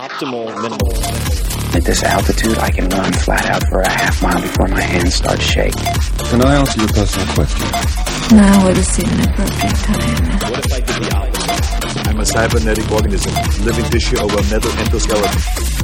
optimal minimal. At this altitude, I can run flat out for a half mile before my hands start shaking. Can I ask you a personal question? Now would seem an appropriate time. What if I did the opposite? I'm a cybernetic organism, living tissue over metal endoskeleton.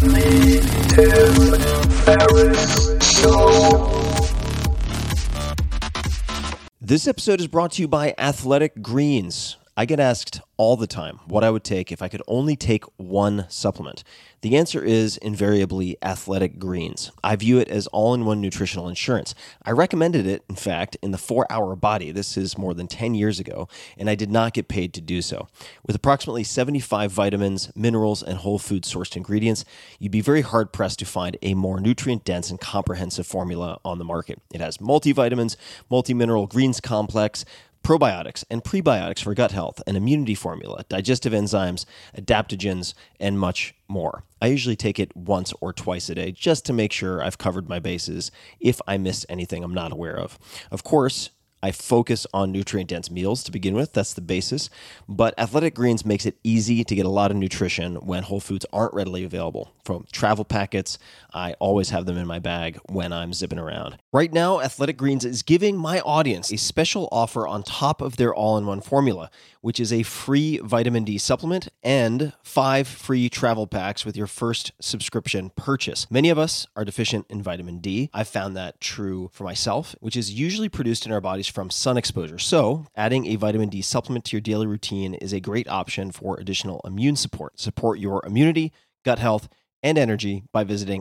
This episode is brought to you by Athletic Greens. I get asked all the time what I would take if I could only take one supplement. The answer is invariably Athletic Greens. I view it as all-in-one nutritional insurance. I recommended it, in fact, in the 4-Hour Body. This is more than 10 years ago, and I did not get paid to do so. With approximately 75 vitamins, minerals, and whole food sourced ingredients, you'd be very hard-pressed to find a more nutrient-dense and comprehensive formula on the market. It has multivitamins, multi-mineral greens complex, probiotics and prebiotics for gut health, an immunity formula, digestive enzymes, adaptogens, and much more. I usually take it once or twice a day just to make sure I've covered my bases if I missed anything I'm not aware of. Of course, I focus on nutrient-dense meals to begin with. That's the basis. But Athletic Greens makes it easy to get a lot of nutrition when whole foods aren't readily available. From travel packets, I always have them in my bag when I'm zipping around. Right now, Athletic Greens is giving my audience a special offer on top of their all-in-one formula, which is a free vitamin D supplement and 5 free travel packs with your first subscription purchase. Many of us are deficient in vitamin D. I've found that true for myself, which is usually produced in our bodies from sun exposure. So, adding a vitamin D supplement to your daily routine is a great option for additional immune support. Support your immunity, gut health, and energy by visiting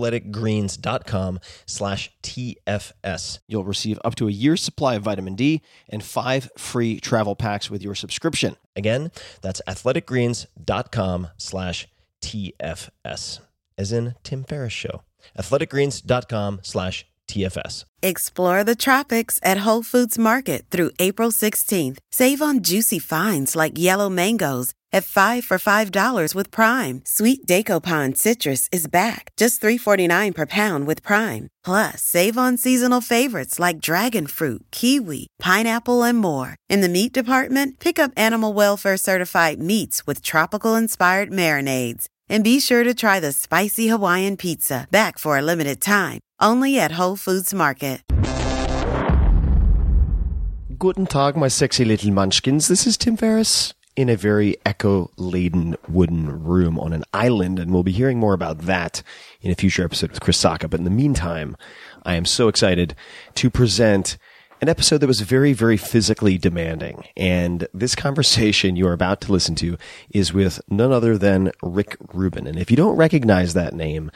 athleticgreens.com/TFS. You'll receive up to a year's supply of vitamin D and 5 free travel packs with your subscription. Again, that's athleticgreens.com/TFS, as in Tim Ferriss Show. athleticgreens.com/TFS. Explore the tropics at Whole Foods Market through April 16th. Save on juicy finds like yellow mangoes at 5 for $5 with Prime. Sweet Dacopan citrus is back, just $3.49 per pound with Prime. Plus, save on seasonal favorites like dragon fruit, kiwi, pineapple, and more. In the meat department, pick up animal welfare certified meats with tropical-inspired marinades. And be sure to try the spicy Hawaiian pizza, back for a limited time, only at Whole Foods Market. Guten Tag, my sexy little munchkins. This is Tim Ferriss in a very echo-laden wooden room on an island, and we'll be hearing more about that in a future episode with Chris Sacca. But in the meantime, I am so excited to present an episode that was very, very physically demanding. And this conversation you are about to listen to is with none other than Rick Rubin. And if you don't recognize that name,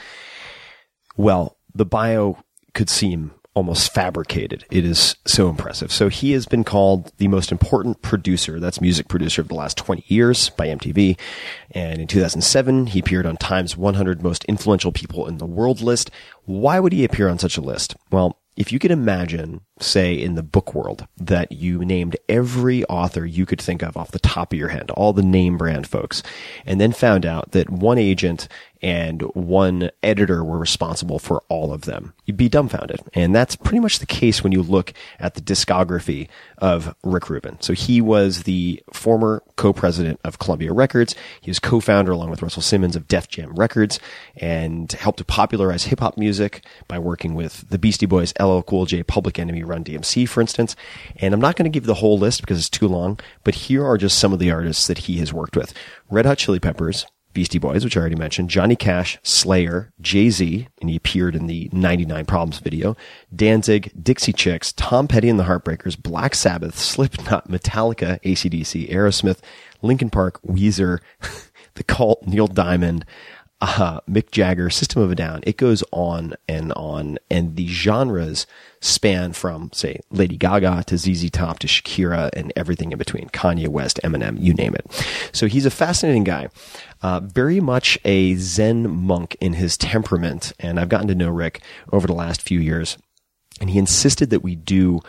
well, the bio could seem almost fabricated. It is so impressive. So he has been called the most important producer, that's music producer of the last 20 years by MTV. And in 2007, he appeared on Time's 100 Most Influential People in the World list. Why would he appear on such a list? Well, if you could imagine, say, in the book world, that you named every author you could think of off the top of your head, all the name brand folks, and then found out that one agent and one editor were responsible for all of them, you'd be dumbfounded. And that's pretty much the case when you look at the discography of Rick Rubin. So he was the former co-president of Columbia Records. He was co-founder, along with Russell Simmons, of Def Jam Records, and helped to popularize hip-hop music by working with the Beastie Boys, LL Cool J, Public Enemy, Run DMC, for instance. And I'm not going to give the whole list because it's too long, but here are just some of the artists that he has worked with. Red Hot Chili Peppers, Beastie Boys, which I already mentioned, Johnny Cash, Slayer, Jay-Z, and he appeared in the 99 Problems video, Danzig, Dixie Chicks, Tom Petty and the Heartbreakers, Black Sabbath, Slipknot, Metallica, AC/DC, Aerosmith, Linkin Park, Weezer, The Cult, Neil Diamond, Mick Jagger, System of a Down. It goes on, and the genres span from, say, Lady Gaga to ZZ Top to Shakira and everything in between. Kanye West, Eminem, you name it. So he's a fascinating guy, very much a Zen monk in his temperament, and I've gotten to know Rick over the last few years, and he insisted that we do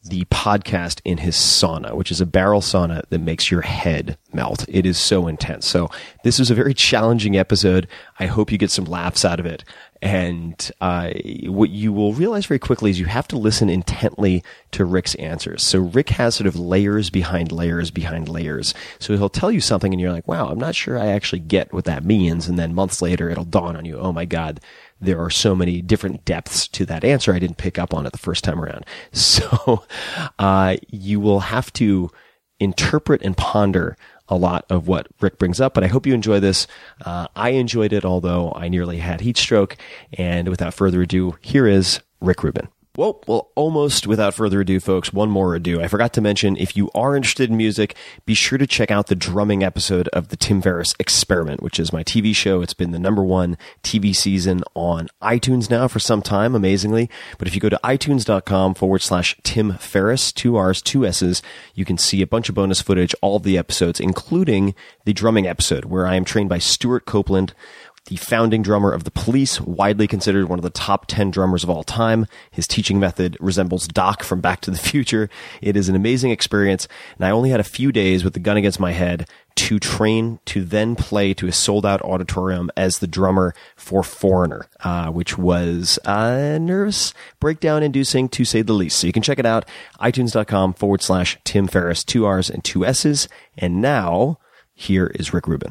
the podcast in his sauna, which is a barrel sauna that makes your head melt. It is so intense. So this is a very challenging episode. I hope you get some laughs out of it. And what you will realize very quickly is you have to listen intently to Rick's answers. So Rick has sort of layers behind layers behind layers. So he'll tell you something and you're like, wow, I'm not sure I actually get what that means. And then months later, it'll dawn on you, oh my God, there are so many different depths to that answer I didn't pick up on it the first time around. So you will have to interpret and ponder a lot of what Rick brings up, but I hope you enjoy this. I enjoyed it, although I nearly had heat stroke. And without further ado, here is Rick Rubin. Well, almost without further ado, folks, one more ado. I forgot to mention, if you are interested in music, be sure to check out the drumming episode of the Tim Ferriss Experiment, which is my TV show. It's been the #1 TV season on iTunes now for some time, amazingly. But if you go to itunes.com/Tim Ferriss, 2 R's, 2 S's, you can see a bunch of bonus footage, all of the episodes, including the drumming episode, where I am trained by Stuart Copeland, the founding drummer of The Police, widely considered one of the top 10 drummers of all time. His teaching method resembles Doc from Back to the Future. It is an amazing experience, and I only had a few days with the gun against my head to train to then play to a sold-out auditorium as the drummer for Foreigner, which was nervous breakdown-inducing, to say the least. So you can check it out, itunes.com/Tim Ferriss, 2 R's and 2 S's. And now, here is Rick Rubin.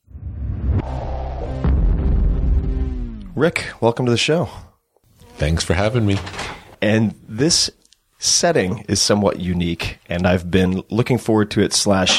Rick, welcome to the show. Thanks for having me. And this setting is somewhat unique, and I've been looking forward to it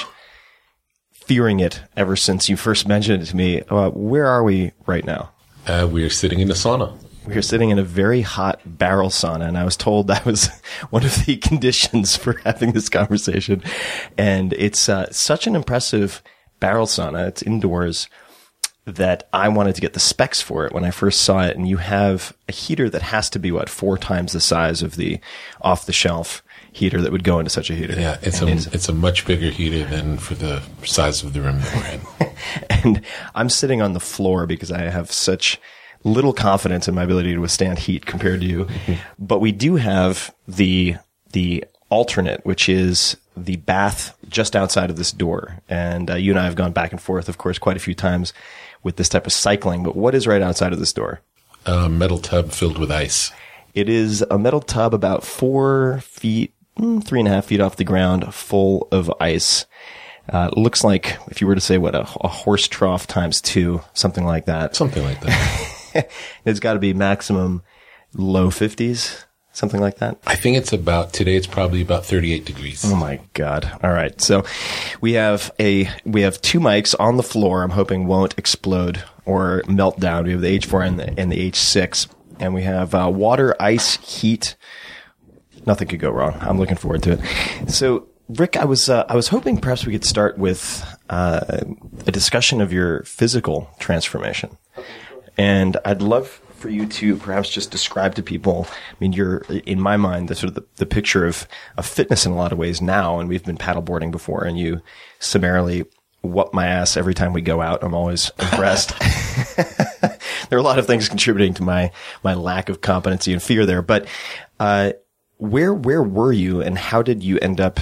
/ fearing it ever since you first mentioned it to me. Where are we right now? We are sitting in a sauna. We are sitting in a very hot barrel sauna, and I was told that was one of the conditions for having this conversation. And it's such an impressive barrel sauna. It's indoors, that I wanted to get the specs for it when I first saw it. And you have a heater that has to be, 4 times the size of the off-the-shelf heater that would go into such a heater. Yeah, it's a much bigger heater than for the size of the room that we're in. And I'm sitting on the floor because I have such little confidence in my ability to withstand heat compared to you. Mm-hmm. But we do have the alternate, which is the bath just outside of this door. And you and I have gone back and forth, of course, quite a few times with this type of cycling. But what is right outside of this door? A metal tub filled with ice. It is a metal tub about 4 feet, 3.5 feet off the ground, full of ice. Looks like, if you were to say, a horse trough times 2, something like that. Something like that. It's got to be maximum low 50s. Something like that? I think today it's probably about 38 degrees. Oh my God. All right. So we have 2 mics on the floor. I'm hoping won't explode or melt down. We have the H4 and the H6, and we have water, ice, heat. Nothing could go wrong. I'm looking forward to it. So Rick, I was hoping perhaps we could start with a discussion of your physical transformation. And I'd love for you to perhaps just describe to people, I mean, you're, in my mind, the sort of the picture of fitness in a lot of ways now, and we've been paddleboarding before, and you summarily whoop my ass every time we go out. I'm always impressed. There are a lot of things contributing to my lack of competency and fear there, but where were you, and how did you end up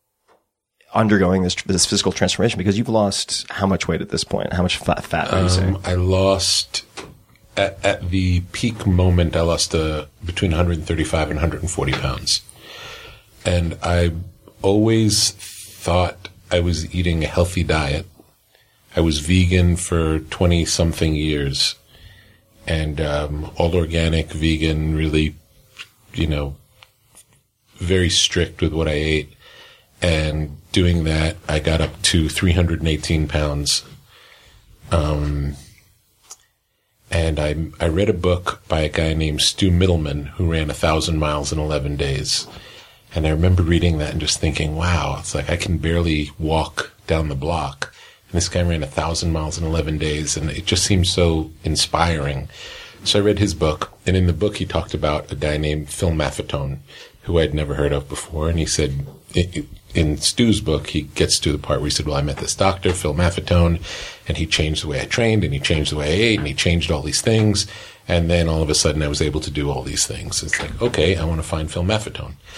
undergoing this physical transformation? Because you've lost how much weight at this point? How much fat are you saying? I lost... At the peak moment, I lost between 135 and 140 pounds. And I always thought I was eating a healthy diet. I was vegan for 20-something years. And all organic, vegan, really, very strict with what I ate. And doing that, I got up to 318 pounds. And I read a book by a guy named Stu Middleman who ran 1,000 miles in 11 days. And I remember reading that and just thinking, wow, it's like I can barely walk down the block. And this guy ran 1,000 miles in 11 days, and it just seemed so inspiring. So I read his book, and in the book he talked about a guy named Phil Maffetone, who I'd never heard of before. And he said, in Stu's book, he gets to the part where he said, well, I met this doctor, Phil Maffetone, and he changed the way I trained, and he changed the way I ate, and he changed all these things. And then all of a sudden I was able to do all these things. It's like, okay, I want to find Phil Maffetone.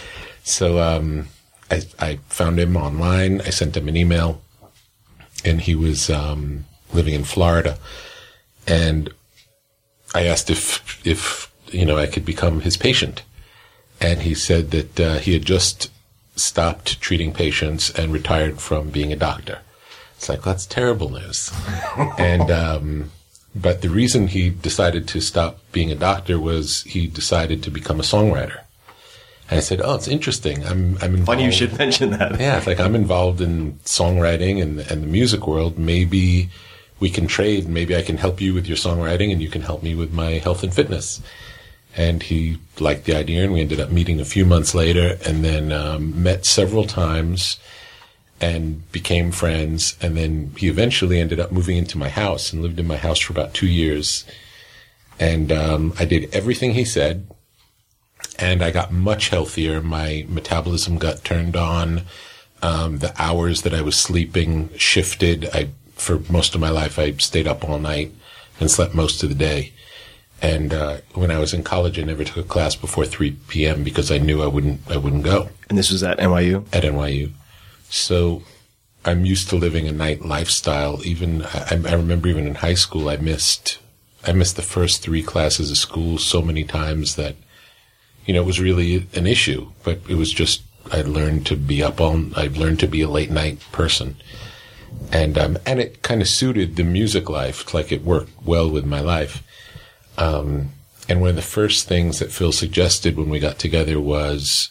So I found him online. I sent him an email, and he was living in Florida. And I asked if I could become his patient. And he said that he had just stopped treating patients and retired from being a doctor. It's like, that's terrible news. And but the reason he decided to stop being a doctor was he decided to become a songwriter. And I said, oh, it's interesting. I'm involved. Funny you should mention that. Yeah, it's like I'm involved in songwriting and the music world. Maybe we can trade. Maybe I can help you with your songwriting and you can help me with my health and fitness. And he liked the idea, and we ended up meeting a few months later, and then met several times and became friends. And then he eventually ended up moving into my house and lived in my house for about 2 years. And I did everything he said, and I got much healthier. My metabolism got turned on. The hours that I was sleeping shifted. For most of my life, I stayed up all night and slept most of the day. And when I was in college, I never took a class before 3 p.m. because I knew I wouldn't go. And this was at NYU? At NYU. So I'm used to living a night lifestyle. Even I remember even in high school, I missed the first 3 classes of school so many times that, it was really an issue. But it was just, I learned to be a late night person. And it kind of suited the music life. Like it worked well with my life. And one of the first things that Phil suggested when we got together was,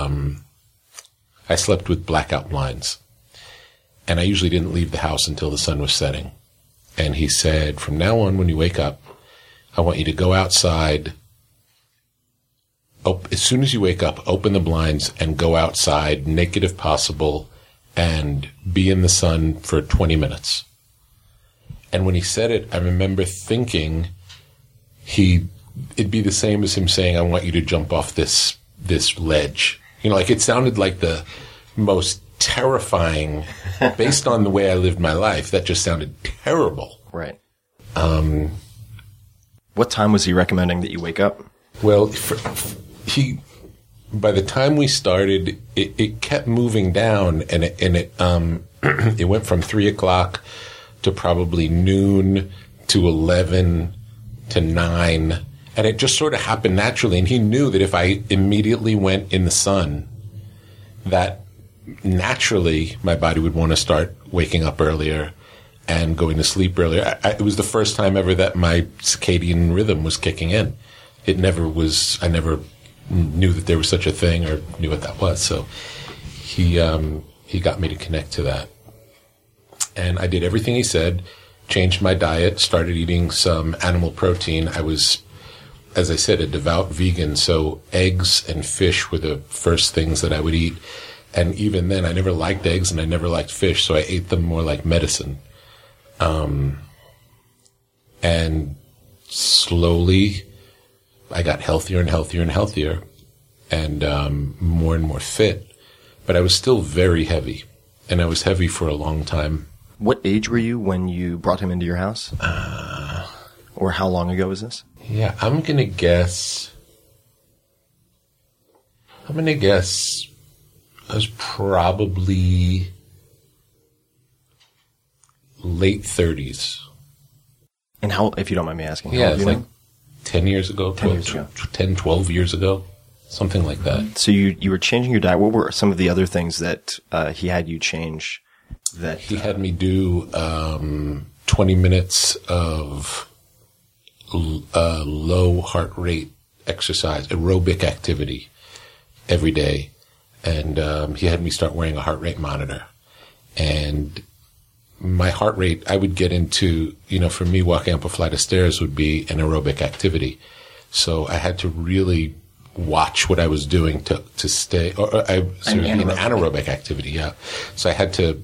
I slept with blackout blinds, and I usually didn't leave the house until the sun was setting. And he said, from now on, when you wake up, I want you to go outside. As soon as you wake up, open the blinds and go outside, naked if possible, and be in the sun for 20 minutes. And when he said it, I remember thinking, it'd be the same as him saying, I want you to jump off this ledge. It sounded like the most terrifying, based on the way I lived my life, that just sounded terrible. Right. What time was he recommending that you wake up? Well, by the time we started, it kept moving down, and it went from 3 o'clock to probably noon to 11 to 9, and it just sort of happened naturally. And he knew that if I immediately went in the sun, that naturally my body would want to start waking up earlier and going to sleep earlier. It was the first time ever that my circadian rhythm was kicking in. I never knew that there was such a thing or knew what that was. So he got me to connect to that. And I did everything he said. Changed my diet, started eating some animal protein. I was, as I said, a devout vegan, so eggs and fish were the first things that I would eat. And even then, I never liked eggs and I never liked fish, so I ate them more like medicine. And slowly, I got healthier and healthier and healthier, and more fit. But I was still very heavy, and I was heavy for a long time. What age were you when you brought him into your house? Or how long ago was this? Yeah, I'm going to guess I was probably late 30s. And how, if you don't mind me asking, how yeah, old it's are you like 10 years ago, 12 years ago, something like that. So you were changing your diet. What were some of the other things that he had you change? That he had me do 20 minutes of low heart rate exercise, aerobic activity every day. And he had me start wearing a heart rate monitor. And my heart rate, I would get into, for me, walking up a flight of stairs would be an aerobic activity. So I had to really watch what I was doing to stay, an anaerobic activity, yeah. So I had to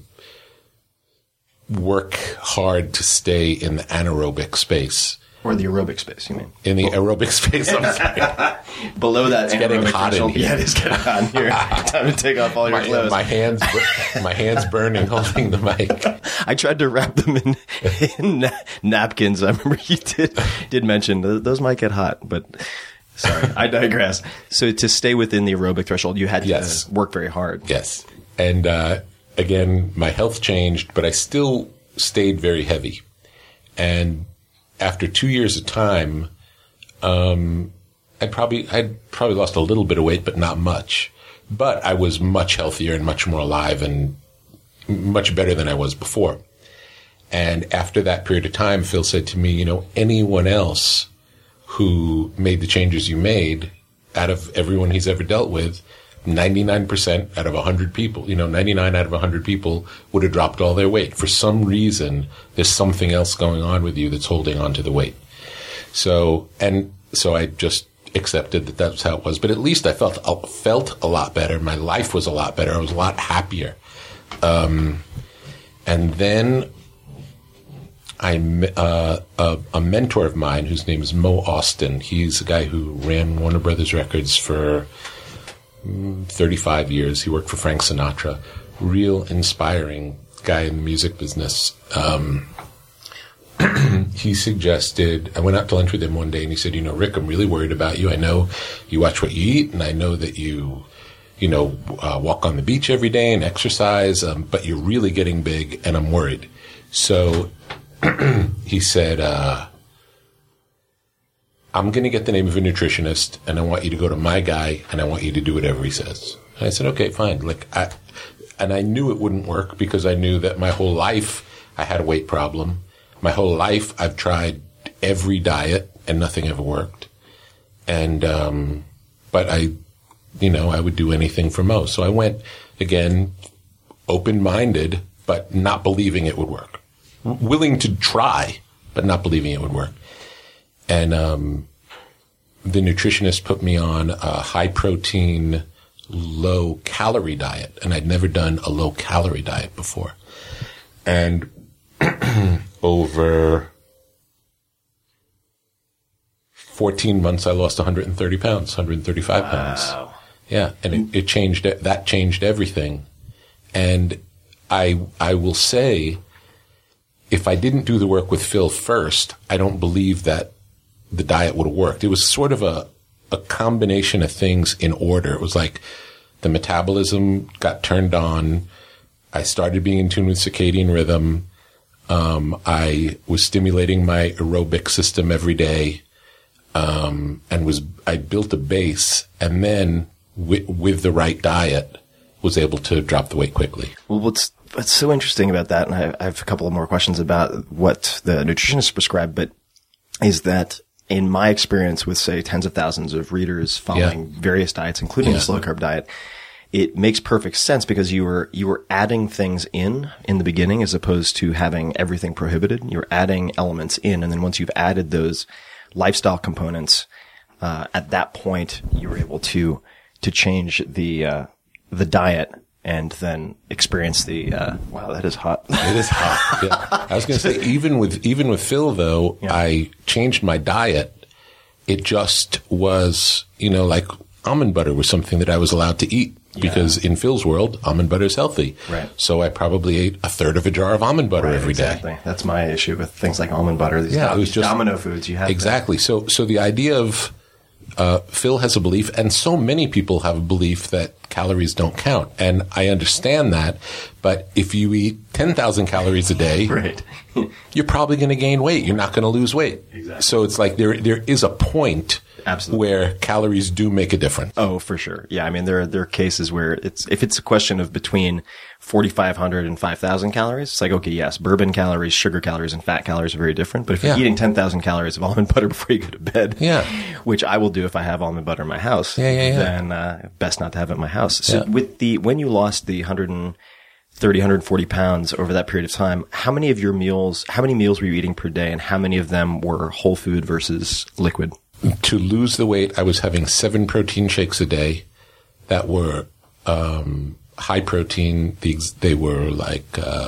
work hard to stay in the anaerobic space. Or the aerobic space, you mean? In the aerobic space, I'm sorry. Below that, it's getting hot in here. Yeah, it is getting hot in here. Time to take off all your clothes. My hands burning holding the mic. I tried to wrap them in napkins. I remember you did mention those might get hot, but Sorry, I digress. So to stay within the aerobic threshold, you had to Yes. work very hard. Yes. And again, my health changed, but I still stayed very heavy. And after 2 years of time, I'd probably lost a little bit of weight, but not much. But I was much healthier and much more alive and much better than I was before. And after that period of time, Phil said to me, you know, anyone else who made the changes you made, out of everyone he's ever dealt with, 99% out of 100 people, 99 out of 100 people would have dropped all their weight. For some reason, there's something else going on with you that's holding on to the weight. So I just accepted that that's how it was. But at least I felt a lot better. My life was a lot better. I was a lot happier. And then a mentor of mine whose name is Mo Austin. He's a guy who ran Warner Brothers Records for 35 years. He worked for Frank Sinatra. Real inspiring guy in the music business. He suggested, I went out to lunch with him one day and he said, Rick, I'm really worried about you. I know you watch what you eat and I know that you walk on the beach every day and exercise, but you're really getting big and I'm worried. So he said, I'm going to get the name of a nutritionist and I want you to go to my guy and I want you to do whatever he says. And I said, okay, fine. And I knew it wouldn't work because I knew that my whole life I had a weight problem. My whole life I've tried every diet and nothing ever worked. And, but I would do anything for Mo. So I went again, open-minded, but not believing it would work. Willing to try, but not believing it would work. And the nutritionist put me on a high-protein, low-calorie diet, and I'd never done a low-calorie diet before. And over 14 months, I lost 130 pounds, 135 pounds. Wow. Yeah, and it changed. That changed everything. And I will say, if I didn't do the work with Phil first, I don't believe that the diet would have worked. It was sort of a combination of things in order. It was like the metabolism got turned on. I started being in tune with circadian rhythm. I was stimulating my aerobic system every day. I built a base, and then with the right diet was able to drop the weight quickly. Well, what's so interesting about that, and I have a couple of more questions about what the nutritionist prescribed, but is that in my experience with, say, tens of thousands of readers following various diets, including the slow carb diet, it makes perfect sense because you were adding things in the beginning as opposed to having everything prohibited. You were adding elements in, and then once you've added those lifestyle components, at that point you were able to change the diet and then experience the wow, that is hot. It is hot. Yeah. I was going to say, even with Phil though, I changed my diet. It just was, like almond butter was something that I was allowed to eat because in Phil's world, almond butter is healthy. Right. So I probably ate a third of a jar of almond butter every day. Exactly. That's my issue with things like almond butter. These it was just domino foods. You have exactly. So the idea of Phil has a belief, and so many people have a belief that calories don't count, and I understand that. But if you eat 10,000 calories a day, right. you're probably going to gain weight. You're not going to lose weight. Exactly. So it's like there is a point. Absolutely. Where calories do make a difference. Oh, for sure. Yeah. I mean, there are cases where if it's a question of between 4,500 and 5,000 calories, it's like, okay, yes, bourbon calories, sugar calories, and fat calories are very different. But if you're eating 10,000 calories of almond butter before you go to bed, which I will do if I have almond butter in my house, then best not to have it in my house. So when you lost the 130, 140 pounds over that period of time, how many meals were you eating per day, and how many of them were whole food versus liquid? To lose the weight, I was having 7 protein shakes a day that were high protein. They were like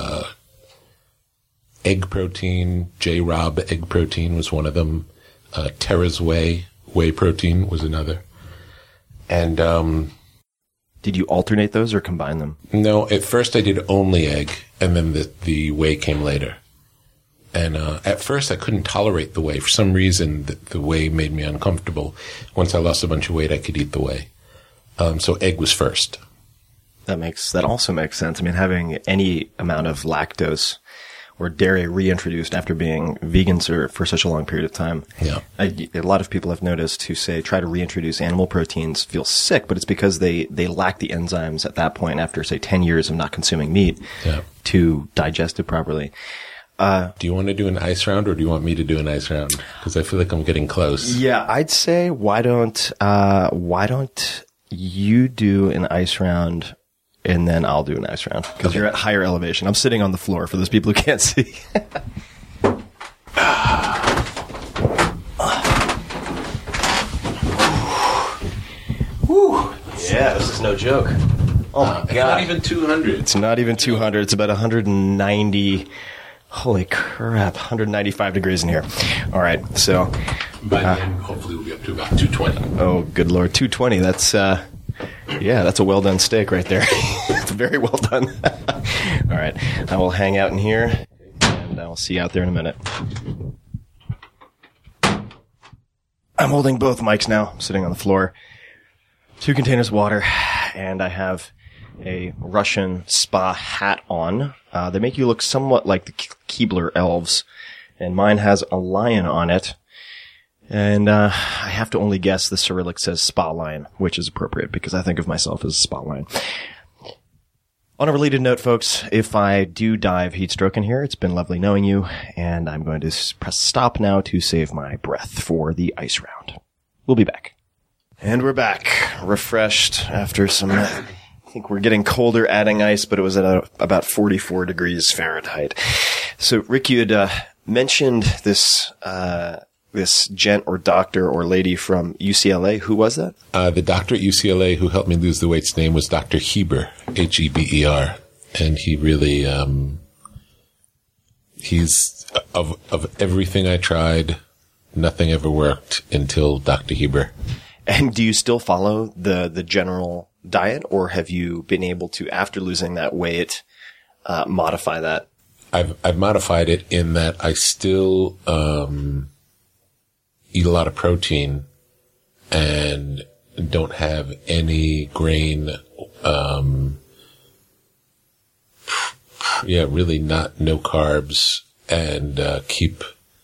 egg protein. J-Rob egg protein was one of them. Terra's whey protein was another. And did you alternate those or combine them? No, at first I did only egg, and then the whey came later. And at first, I couldn't tolerate the whey. For some reason, the whey made me uncomfortable. Once I lost a bunch of weight, I could eat the whey. So egg was first. That also makes sense. I mean, having any amount of lactose or dairy reintroduced after being vegans for such a long period of time. Yeah. A lot of people I've noticed who say try to reintroduce animal proteins feel sick, but it's because they lack the enzymes at that point after, say, 10 years of not consuming meat to digest it properly. Do you want to do an ice round, or do you want me to do an ice round? Because I feel like I'm getting close. Yeah, I'd say why don't you do an ice round, and then I'll do an ice round, because you're at higher elevation. I'm sitting on the floor for those people who can't see. Whew. Yeah, this is no joke. Oh my God. It's not even 200. It's not even 200. It's about 190. Holy crap, 195 degrees in here. All right, so. By then, hopefully we'll be up to about 220. Oh, good Lord. 220. That's a well done steak right there. It's very well done. All right, I will hang out in here, and I'll see you out there in a minute. I'm holding both mics now. I'm sitting on the floor. 2 containers of water, and I have a Russian spa hat on. They make you look somewhat like the Keebler elves, and mine has a lion on it. And I have to only guess the Cyrillic says spa lion, which is appropriate because I think of myself as a spa lion. On a related note, folks, if I do die of heat stroke in here, it's been lovely knowing you, and I'm going to press stop now to save my breath for the ice round. We'll be back. And we're back, refreshed after some... I think we're getting colder adding ice, but it was at about 44 degrees Fahrenheit. So, Rick, you had mentioned this gent or doctor or lady from UCLA. Who was that? The doctor at UCLA who helped me lose the weight's name was Dr. Heber, Heber. And he really, he's, of everything I tried, nothing ever worked until Dr. Heber. And do you still follow the general diet, or have you been able to, after losing that weight, modify that? I've modified it in that I still eat a lot of protein and don't have any grain. Really no carbs, and keep.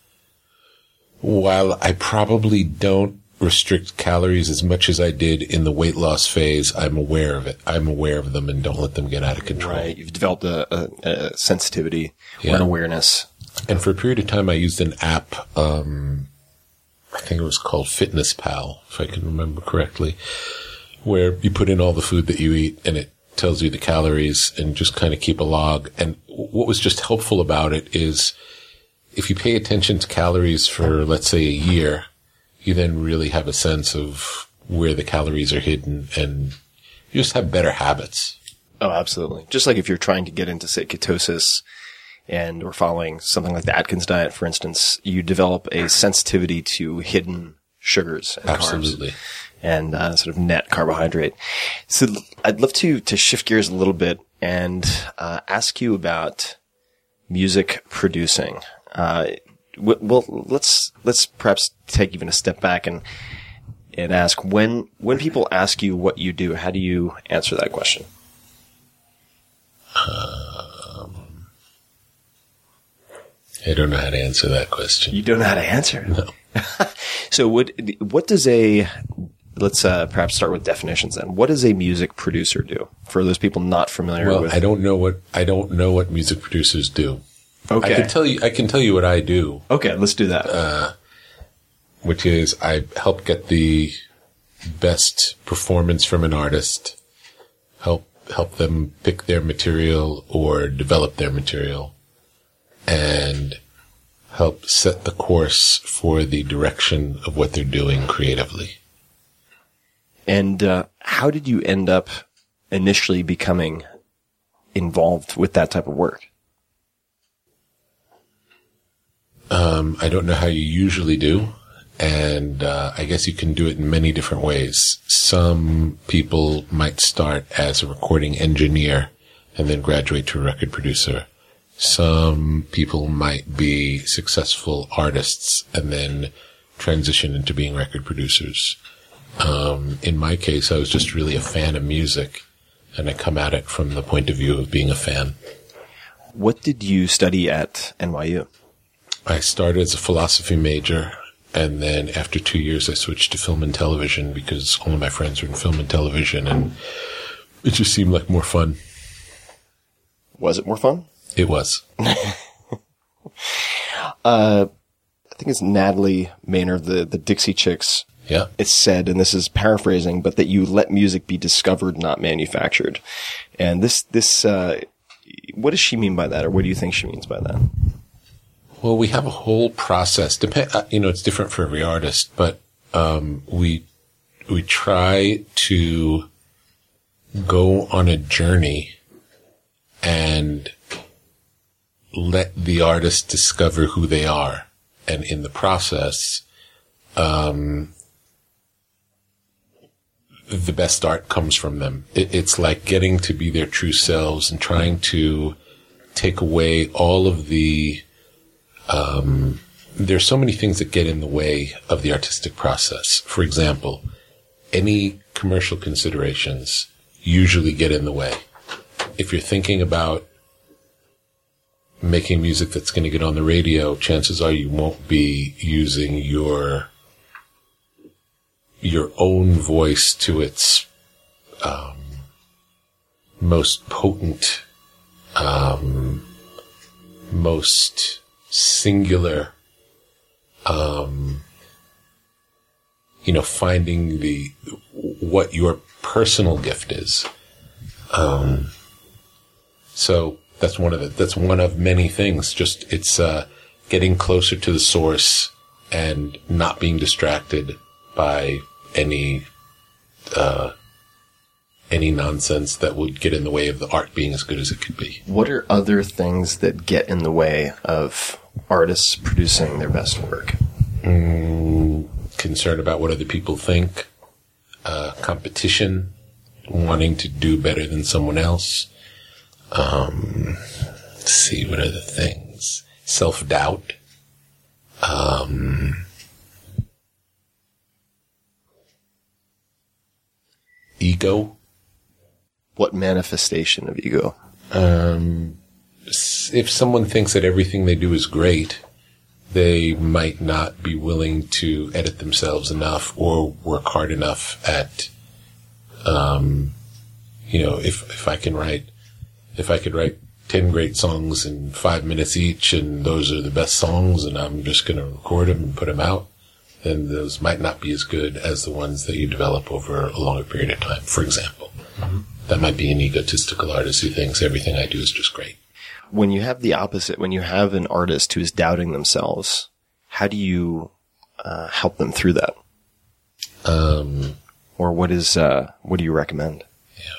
While I probably don't restrict calories as much as I did in the weight loss phase, I'm aware of it. I'm aware of them and don't let them get out of control. Right. You've developed a sensitivity or an awareness. And for a period of time, I used an app, I think it was called Fitness Pal, if I can remember correctly, where you put in all the food that you eat and it tells you the calories and just kind of keep a log. And what was just helpful about it is if you pay attention to calories for, let's say, a year, you then really have a sense of where the calories are hidden, and you just have better habits. Oh, absolutely. Just like if you're trying to get into, say, ketosis or following something like the Atkins diet, for instance, you develop a sensitivity to hidden sugars and absolutely. Carbs and sort of net carbohydrate. So I'd love to shift gears a little bit and ask you about music producing. Well, let's perhaps take even a step back and ask when people ask you what you do, how do you answer that question? I don't know how to answer that question. You don't know how to answer? No. So what does let's perhaps start with definitions then. What does a music producer do for those people not familiar with? Well, I don't know what music producers do. Okay. I can tell you what I do. Okay, let's do that. Which is I help get the best performance from an artist, help them pick their material or develop their material, and help set the course for the direction of what they're doing creatively. And how did you end up initially becoming involved with that type of work? I don't know how you usually do, and I guess you can do it in many different ways. Some people might start as a recording engineer and then graduate to a record producer. Some people might be successful artists and then transition into being record producers. In my case, I was just really a fan of music, and I come at it from the point of view of being a fan. What did you study at NYU? I started as a philosophy major, and then after 2 years, I switched to film and television because all of my friends were in film and television, and it just seemed like more fun. Was it more fun? It was. I think it's Natalie Maynard, the Dixie Chicks. Yeah. It's said, and this is paraphrasing, but that you let music be discovered, not manufactured. And this, what does she mean by that, or what do you think she means by that? Well, we have a whole process. It's different for every artist, but we try to go on a journey and let the artist discover who they are. And in the process, the best art comes from them. It's like getting to be their true selves and trying to take away all of the, there's so many things that get in the way of the artistic process. For example, any commercial considerations usually get in the way. If you're thinking about making music that's going to get on the radio, chances are you won't be using your own voice to its most potent, most singular, finding what your personal gift is. So that's one of many things. Just it's getting closer to the source and not being distracted by any nonsense that would get in the way of the art being as good as it could be. What are other things that get in the way of artists producing their best work? Concern about what other people think, competition, wanting to do better than someone else. Let's see, what are the things? Self-doubt. Ego. What manifestation of ego? If someone thinks that everything they do is great, they might not be willing to edit themselves enough or work hard enough at, if I could write 10 great songs in 5 minutes each, and those are the best songs, and I'm just going to record them and put them out, then those might not be as good as the ones that you develop over a longer period of time, for example. Mm-hmm. That might be an egotistical artist who thinks everything I do is just great. When you have the opposite, when you have an artist who is doubting themselves, how do you help them through that? Or what do you recommend? Yeah.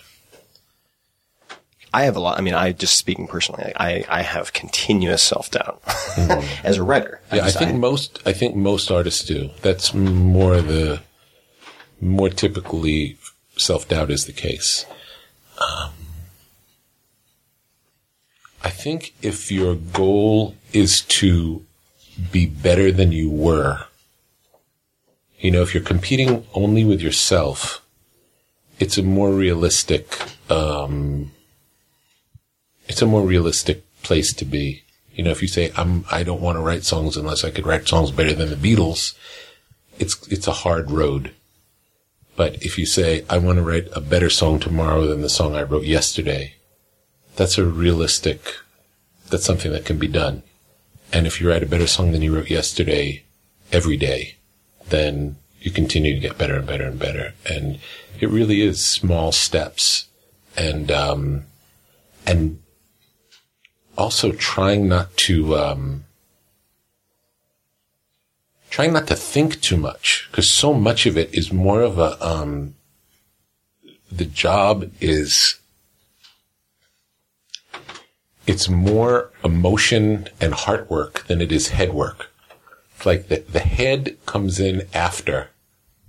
I have a lot. I mean, just speaking personally, I have continuous self-doubt as a writer. I think most artists do. That's more typically self-doubt is the case. I think if your goal is to be better than you were, if you're competing only with yourself, it's a more realistic place to be. If you say, I don't want to write songs unless I could write songs better than the Beatles, it's a hard road. But if you say, I want to write a better song tomorrow than the song I wrote yesterday, that's something that can be done. And if you write a better song than you wrote yesterday every day, then you continue to get better and better and better. And it really is small steps. And also trying not to think too much, because so much of it is more of the job is, it's more emotion and heart work than it is head work. It's like the head comes in after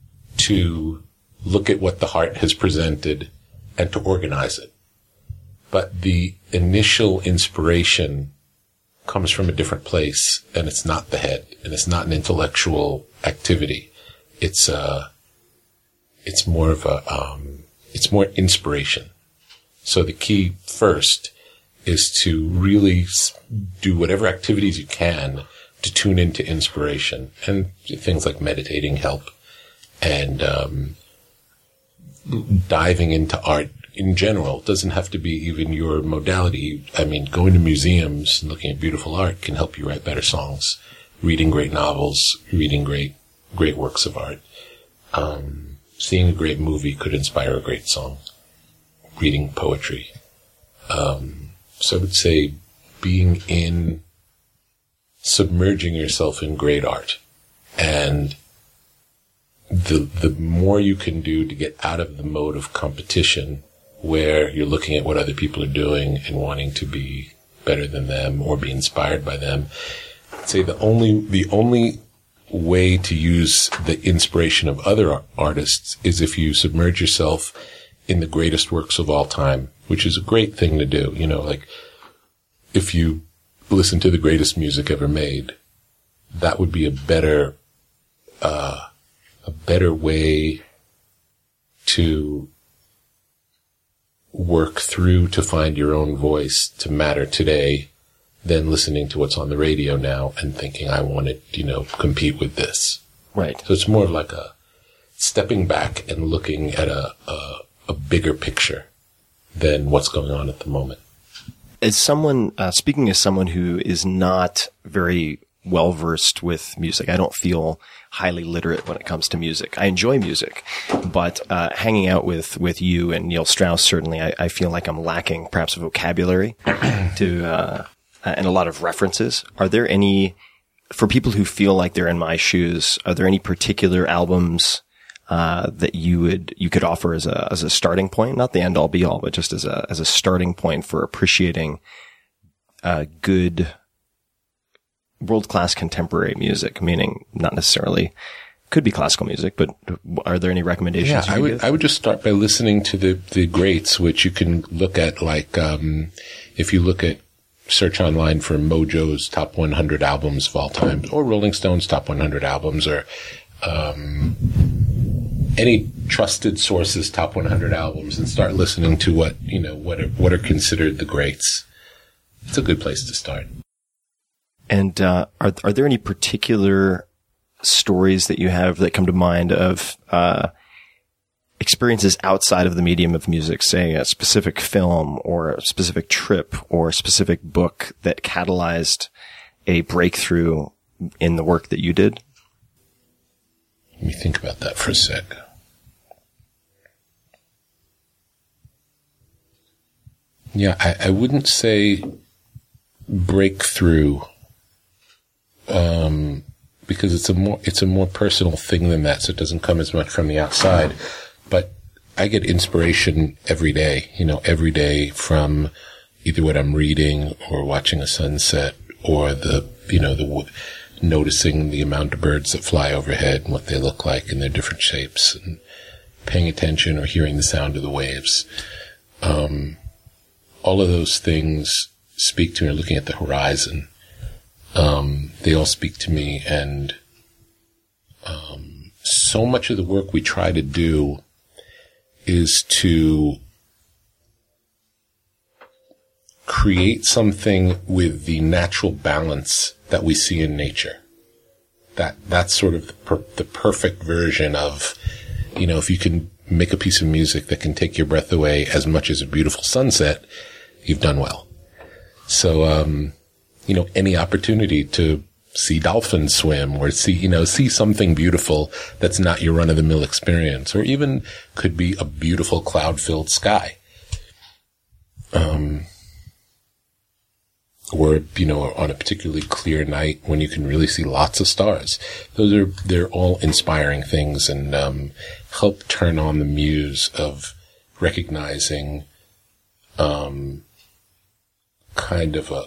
to look at what the heart has presented and to organize it. but the initial inspiration comes from a different place, and it's not the head, and it's not an intellectual activity. It's more of it's more inspiration. So the key first is to really do whatever activities you can to tune into inspiration, and things like meditating help, and diving into art in general. It doesn't have to be even your modality. I mean, going to museums and looking at beautiful art can help you write better songs. Reading great novels, reading great works of art. Seeing a great movie could inspire a great song. Reading poetry. So I would say submerging yourself in great art. And the more you can do to get out of the mode of competition, where you're looking at what other people are doing and wanting to be better than them or be inspired by them, I'd say the only way to use the inspiration of other artists is if you submerge yourself in the greatest works of all time, which is a great thing to do. You know, like if you listen to the greatest music ever made, that would be a better way to work through to find your own voice to matter today than listening to what's on the radio now and thinking, I want to, compete with this. Right. So it's more of like a stepping back and looking at a bigger picture than what's going on at the moment. As someone, speaking as someone who is not very well versed with music, I don't feel highly literate when it comes to music. I enjoy music, but hanging out with you and Neil Strauss, certainly, I feel like I'm lacking perhaps a vocabulary to and a lot of references. Are there any, for people who feel like they're in my shoes, are there any particular albums that you could offer as a starting point, not the end all be all, but just as a starting point for appreciating good world-class contemporary music, meaning not necessarily could be classical music, but are there any recommendations? Yeah, I would just start by listening to the greats, which you can look at, like if you search online for Mojo's top 100 albums of all time, or Rolling Stone's top 100 albums, or any trusted sources' top 100 albums, and start listening to what are considered the greats. It's a good place to start. And are there any particular stories that you have that come to mind of experiences outside of the medium of music, say a specific film or a specific trip or a specific book that catalyzed a breakthrough in the work that you did? Let me think about that for a sec. Yeah, I wouldn't say breakthrough, because it's a more personal thing than that, so it doesn't come as much from the outside. But I get inspiration every day from either what I'm reading or watching a sunset, or noticing the amount of birds that fly overhead and what they look like in their different shapes, and paying attention or hearing the sound of the waves. All of those things speak to me, or looking at the horizon. They all speak to me, and so much of the work we try to do is to create something with the natural balance that we see in nature. That's sort of the perfect version of, if you can make a piece of music that can take your breath away as much as a beautiful sunset, you've done well. So, any opportunity to see dolphins swim, or see something beautiful that's not your run-of-the-mill experience, or even could be a beautiful cloud-filled sky. Or, on a particularly clear night when you can really see lots of stars. They're all inspiring things, and help turn on the muse of recognizing kind of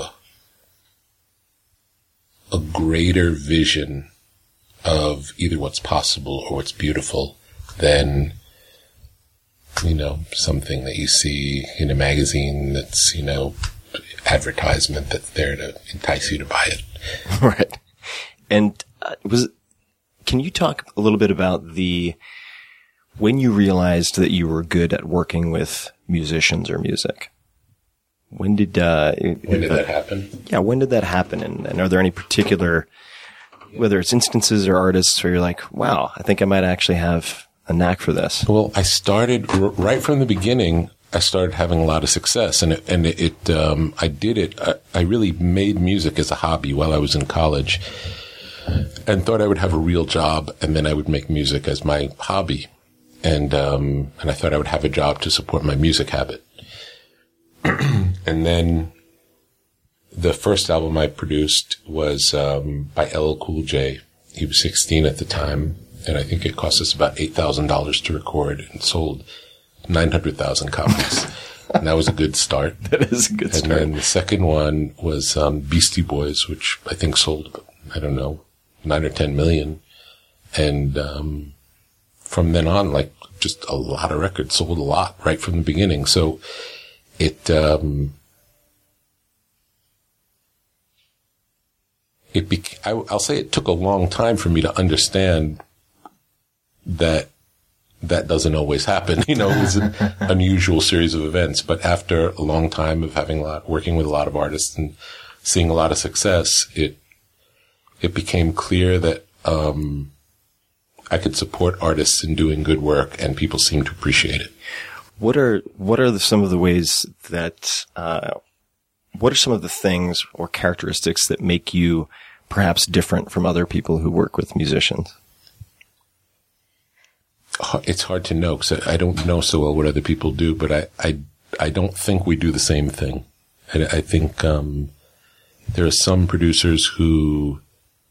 a greater vision of either what's possible or what's beautiful than something that you see in a magazine that's, advertisement that's there to entice you to buy it. Right. And can you talk a little bit about when you realized that you were good at working with musicians or music? When did that happen? Yeah, when did that happen? And are there any particular, whether it's instances or artists where you're like, wow, I think I might actually have a knack for this? Well, I started right from the beginning. I started having a lot of success, and I did it. I really made music as a hobby while I was in college, and thought I would have a real job, and then I would make music as my hobby, and I thought I would have a job to support my music habit. And then the first album I produced was by LL Cool J. He was 16 at the time, and I think it cost us about $8,000 to record, and sold 900,000 copies. And that was a good start. That is a good start. And then the second one was Beastie Boys, which I think sold, 9 or 10 million. And from then on, just a lot of records, sold a lot right from the beginning. So I'll say it took a long time for me to understand that doesn't always happen. It was an unusual series of events. But after a long time of working with a lot of artists and seeing a lot of success, it became clear that I could support artists in doing good work, and people seemed to appreciate it. What are some of the ways that what are some of the things or characteristics that make you perhaps different from other people who work with musicians? It's hard to know because I don't know so well what other people do, but I don't think we do the same thing. I think there are some producers who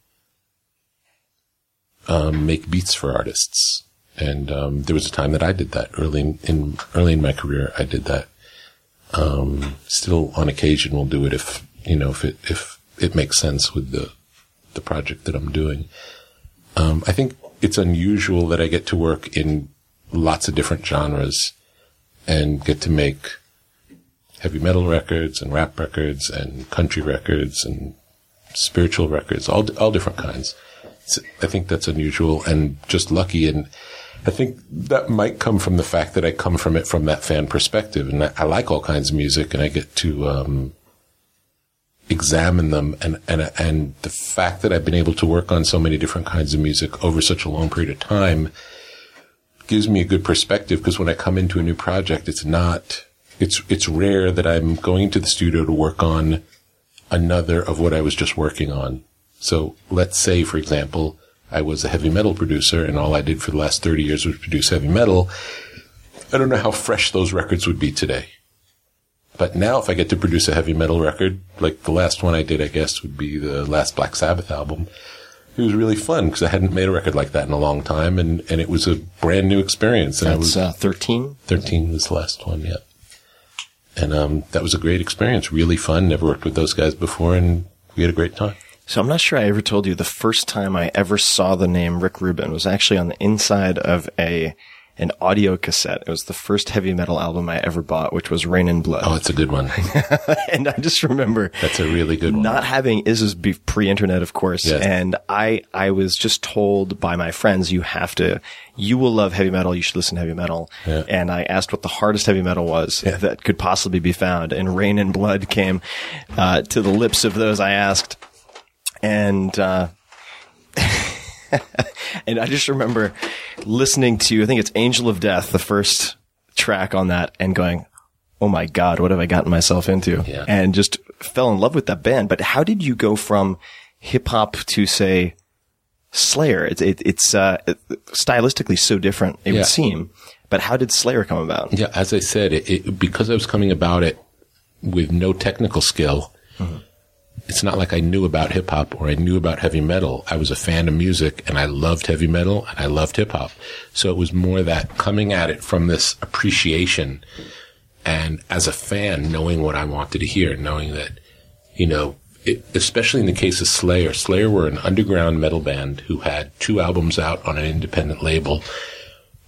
make beats for artists, and there was a time that I did that early in my career. I did that. Still, on occasion, we'll do it if it makes sense with the project that I'm doing. I think it's unusual that I get to work in lots of different genres and get to make heavy metal records and rap records and country records and spiritual records, all different kinds. I think that's unusual and just lucky. And I think that might come from the fact that I come from it from that fan perspective. And I like all kinds of music, and I get to examine them, and the fact that I've been able to work on so many different kinds of music over such a long period of time gives me a good perspective, because when I come into a new project, it's rare that I'm going into the studio to work on another of what I was just working on. So let's say, for example, I was a heavy metal producer and all I did for the last 30 years was produce heavy metal. I don't know how fresh those records would be today. But now if I get to produce a heavy metal record, like the last one I did, I guess, would be the last Black Sabbath album. It was really fun because I hadn't made a record like that in a long time, and it was a brand new experience. And That's 13? 13 was the last one, yeah. And that was a great experience, really fun. Never worked with those guys before, and we had a great time. So I'm not sure I ever told you the first time I ever saw the name Rick Rubin was actually on the inside of an audio cassette. It was the first heavy metal album I ever bought, which was Rain and Blood. Oh, it's a good one. And I just remember that's a really good one. Not having this was pre-internet, of course. Yes. And I was just told by my friends, you will love heavy metal. You should listen to heavy metal. Yeah. And I asked what the hardest heavy metal was that could possibly be found. And Rain and Blood came, to the lips of those I asked. And, and I just remember listening to, I think it's Angel of Death, the first track on that, and going, oh my God, what have I gotten myself into? Yeah. And just fell in love with that band. But how did you go from hip hop to, say, Slayer? It's stylistically so different, it would seem. But how did Slayer come about? Yeah, as I said, because I was coming about it with no technical skill, it's not like I knew about hip hop or I knew about heavy metal. I was a fan of music and I loved heavy metal and I loved hip hop. So it was more that coming at it from this appreciation and as a fan, knowing what I wanted to hear, knowing that, especially in the case of Slayer. Slayer were an underground metal band who had 2 albums out on an independent label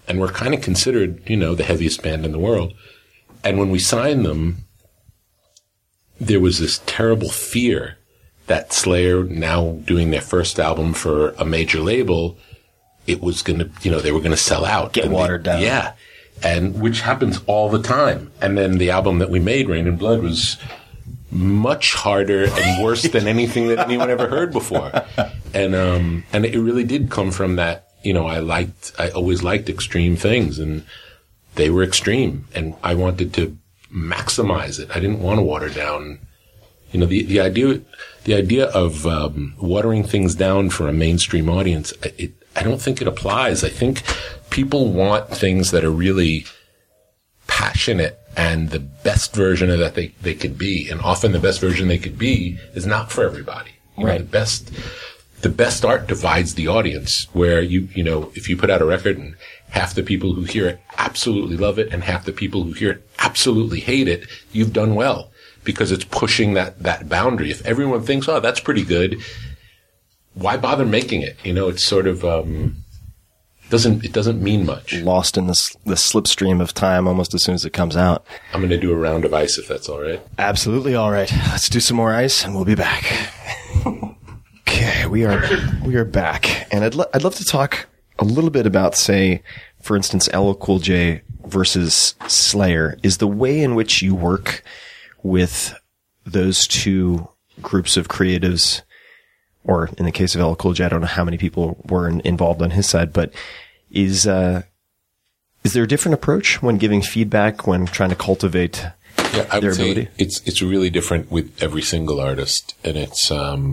And we're kind of considered, the heaviest band in the world. And when we signed them, there was this terrible fear that Slayer, now doing their first album for a major label, it was going to, they were going to sell out. Get watered down. Yeah. And which happens all the time. And then the album that we made, Rain and Blood, was much harder and worse than anything that anyone ever heard before. And it really did come from that, I always liked extreme things, and they were extreme, and I wanted to maximize it. I didn't want to water down, the idea of, watering things down for a mainstream audience. I don't think it applies. I think people want things that are really passionate and the best version of that they could be. And often the best version they could be is not for everybody. Right. The best art divides the audience, where if you put out a record and half the people who hear it absolutely love it and half the people who hear it absolutely hate it, you've done well, because it's pushing that boundary. If everyone thinks, oh, that's pretty good, why bother making it? It's sort of, it doesn't mean much. Lost in the slipstream of time almost as soon as it comes out. I'm going to do a round of ice if that's all right. Absolutely all right. Let's do some more ice and we'll be back. Okay, we are back, and I'd love to talk a little bit about, say, for instance, LL Cool J versus Slayer. Is the way in which you work with those two groups of creatives, or in the case of LL Cool J, I don't know how many people were involved on his side, but is there a different approach when giving feedback, when trying to cultivate I their would say ability? it's really different with every single artist, and it's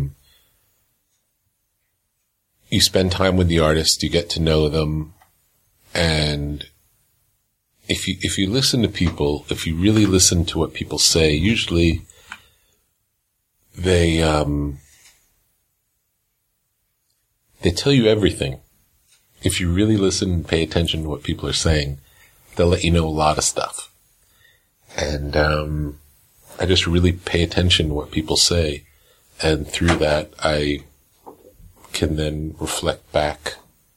you spend time with the artist, you get to know them, and if you listen to people, if you really listen to what people say, usually they tell you everything. If you really listen and pay attention to what people are saying, they'll let you know a lot of stuff. And I just really pay attention to what people say, and through that I can then reflect back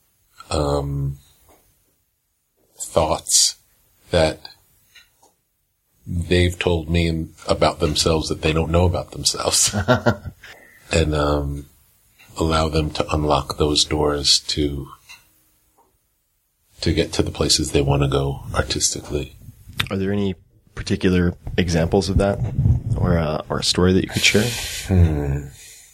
thoughts that they've told me about themselves that they don't know about themselves, and allow them to unlock those doors to get to the places they want to go artistically. Are there any particular examples of that, or a story that you could share?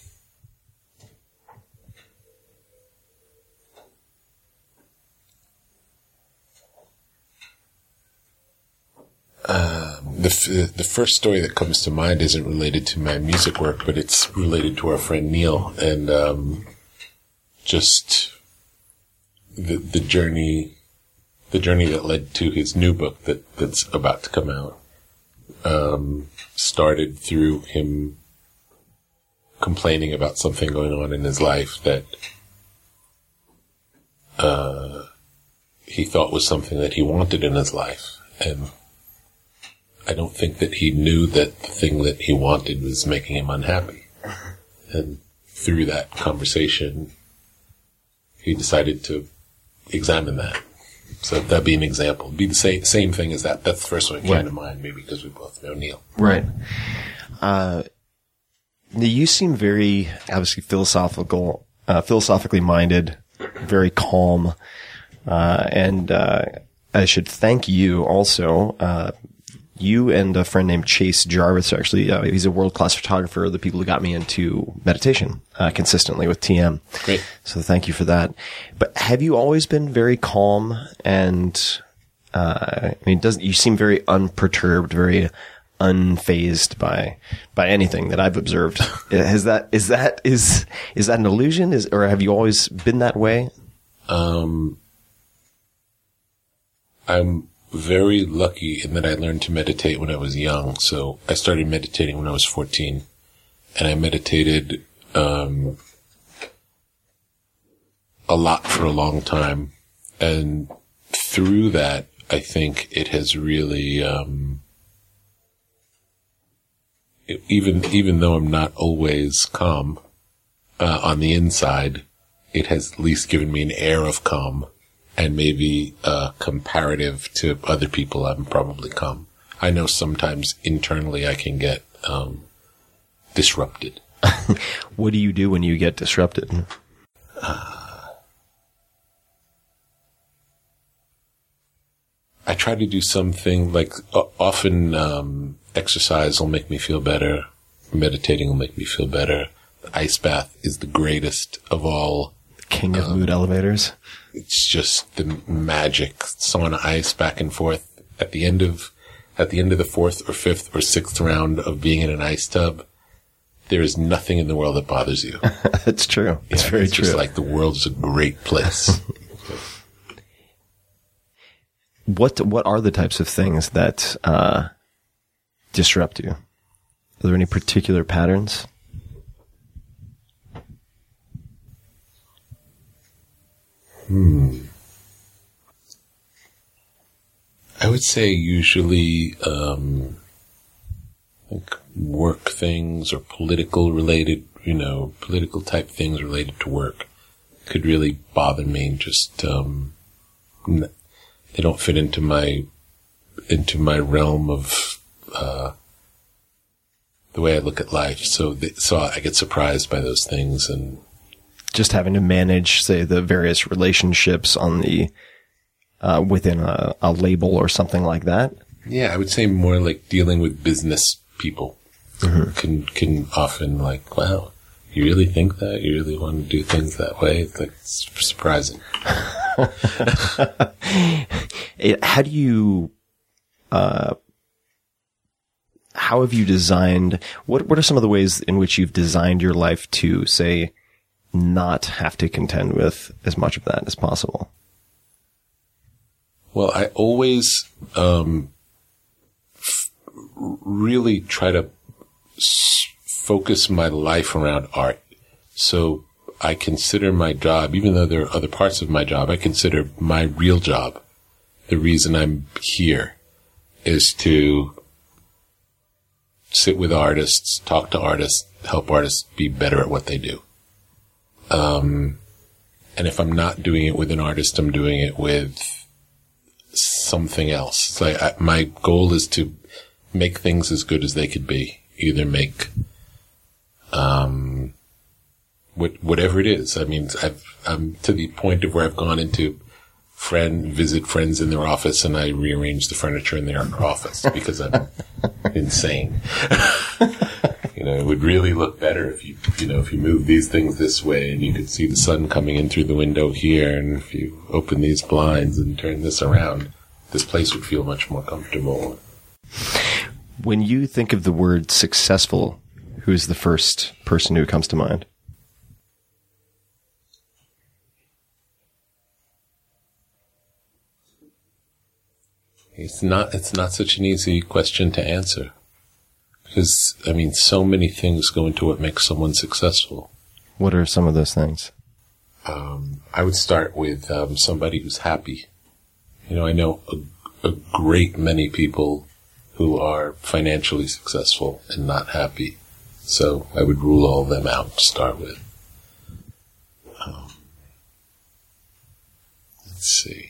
The first story that comes to mind isn't related to my music work, but it's related to our friend Neil, and just the journey that led to his new book that's about to come out started through him complaining about something going on in his life that he thought was something that he wanted in his life, and I don't think that he knew that the thing that he wanted was making him unhappy. And through that conversation, he decided to examine that. So that'd be an example. It'd be the same thing as that. That's the first one that came to mind, maybe because we both know Neil. Right. You seem very, obviously, philosophically minded, very calm, and I should thank you also. You and a friend named Chase Jarvis, actually, he's a world-class photographer, the people who got me into meditation consistently with TM. Great. So thank you for that. But have you always been very calm and, you seem very unperturbed, very unfazed by anything that I've observed. Is that an illusion? Or have you always been that way? I'm very lucky in that I learned to meditate when I was young. So I started meditating when I was 14, and I meditated a lot for a long time. And through that, I think it has really, even though I'm not always calm on the inside, it has at least given me an air of calm. and maybe comparative to other people, I'm probably calm. I know sometimes internally I can get disrupted. What do you do when you get disrupted? I try to do something like often exercise will make me feel better. Meditating will make me feel better. The ice bath is the greatest of all. King of mood elevators. It's just the magic. Sauna ice back and forth at the end of the fourth or fifth or sixth round of being in an ice tub. There is nothing in the world that bothers you. It's true. It's very true. It's just like the world is a great place. What are the types of things that disrupt you? Are there any particular patterns? I would say usually like work things or political type things related to work could really bother me. Just they don't fit into my realm of the way I look at life. So I get surprised by those things, and just having to manage, say, the various relationships on the within a label or something like that. Yeah, I would say more like dealing with business people can often like, wow, you really think that? You really want to do things that way? It's like, it's surprising. How do you, how have you designed, what are some of the ways in which you've designed your life to, say, not have to contend with as much of that as possible? Well, I always really try to focus my life around art. So I consider my job, even though there are other parts of my job, I consider my real job, the reason I'm here, is to sit with artists, talk to artists, help artists be better at what they do. And if I'm not doing it with an artist, I'm doing it with something else. It's like my goal is to make things as good as they could be. Either make whatever it is. I mean, I'm to the point of where I've gone into visit friends in their office, and I rearrange the furniture in their office because I'm insane. It would really look better if you move these things this way, and you could see the sun coming in through the window here, and if you open these blinds and turn this around, this place would feel much more comfortable. When you think of the word successful, who's the first person who comes to mind? It's not such an easy question to answer. Because, I mean, so many things go into what makes someone successful. What are some of those things? I would start with somebody who's happy. I know a great many people who are financially successful and not happy. So I would rule all of them out to start with. Let's see.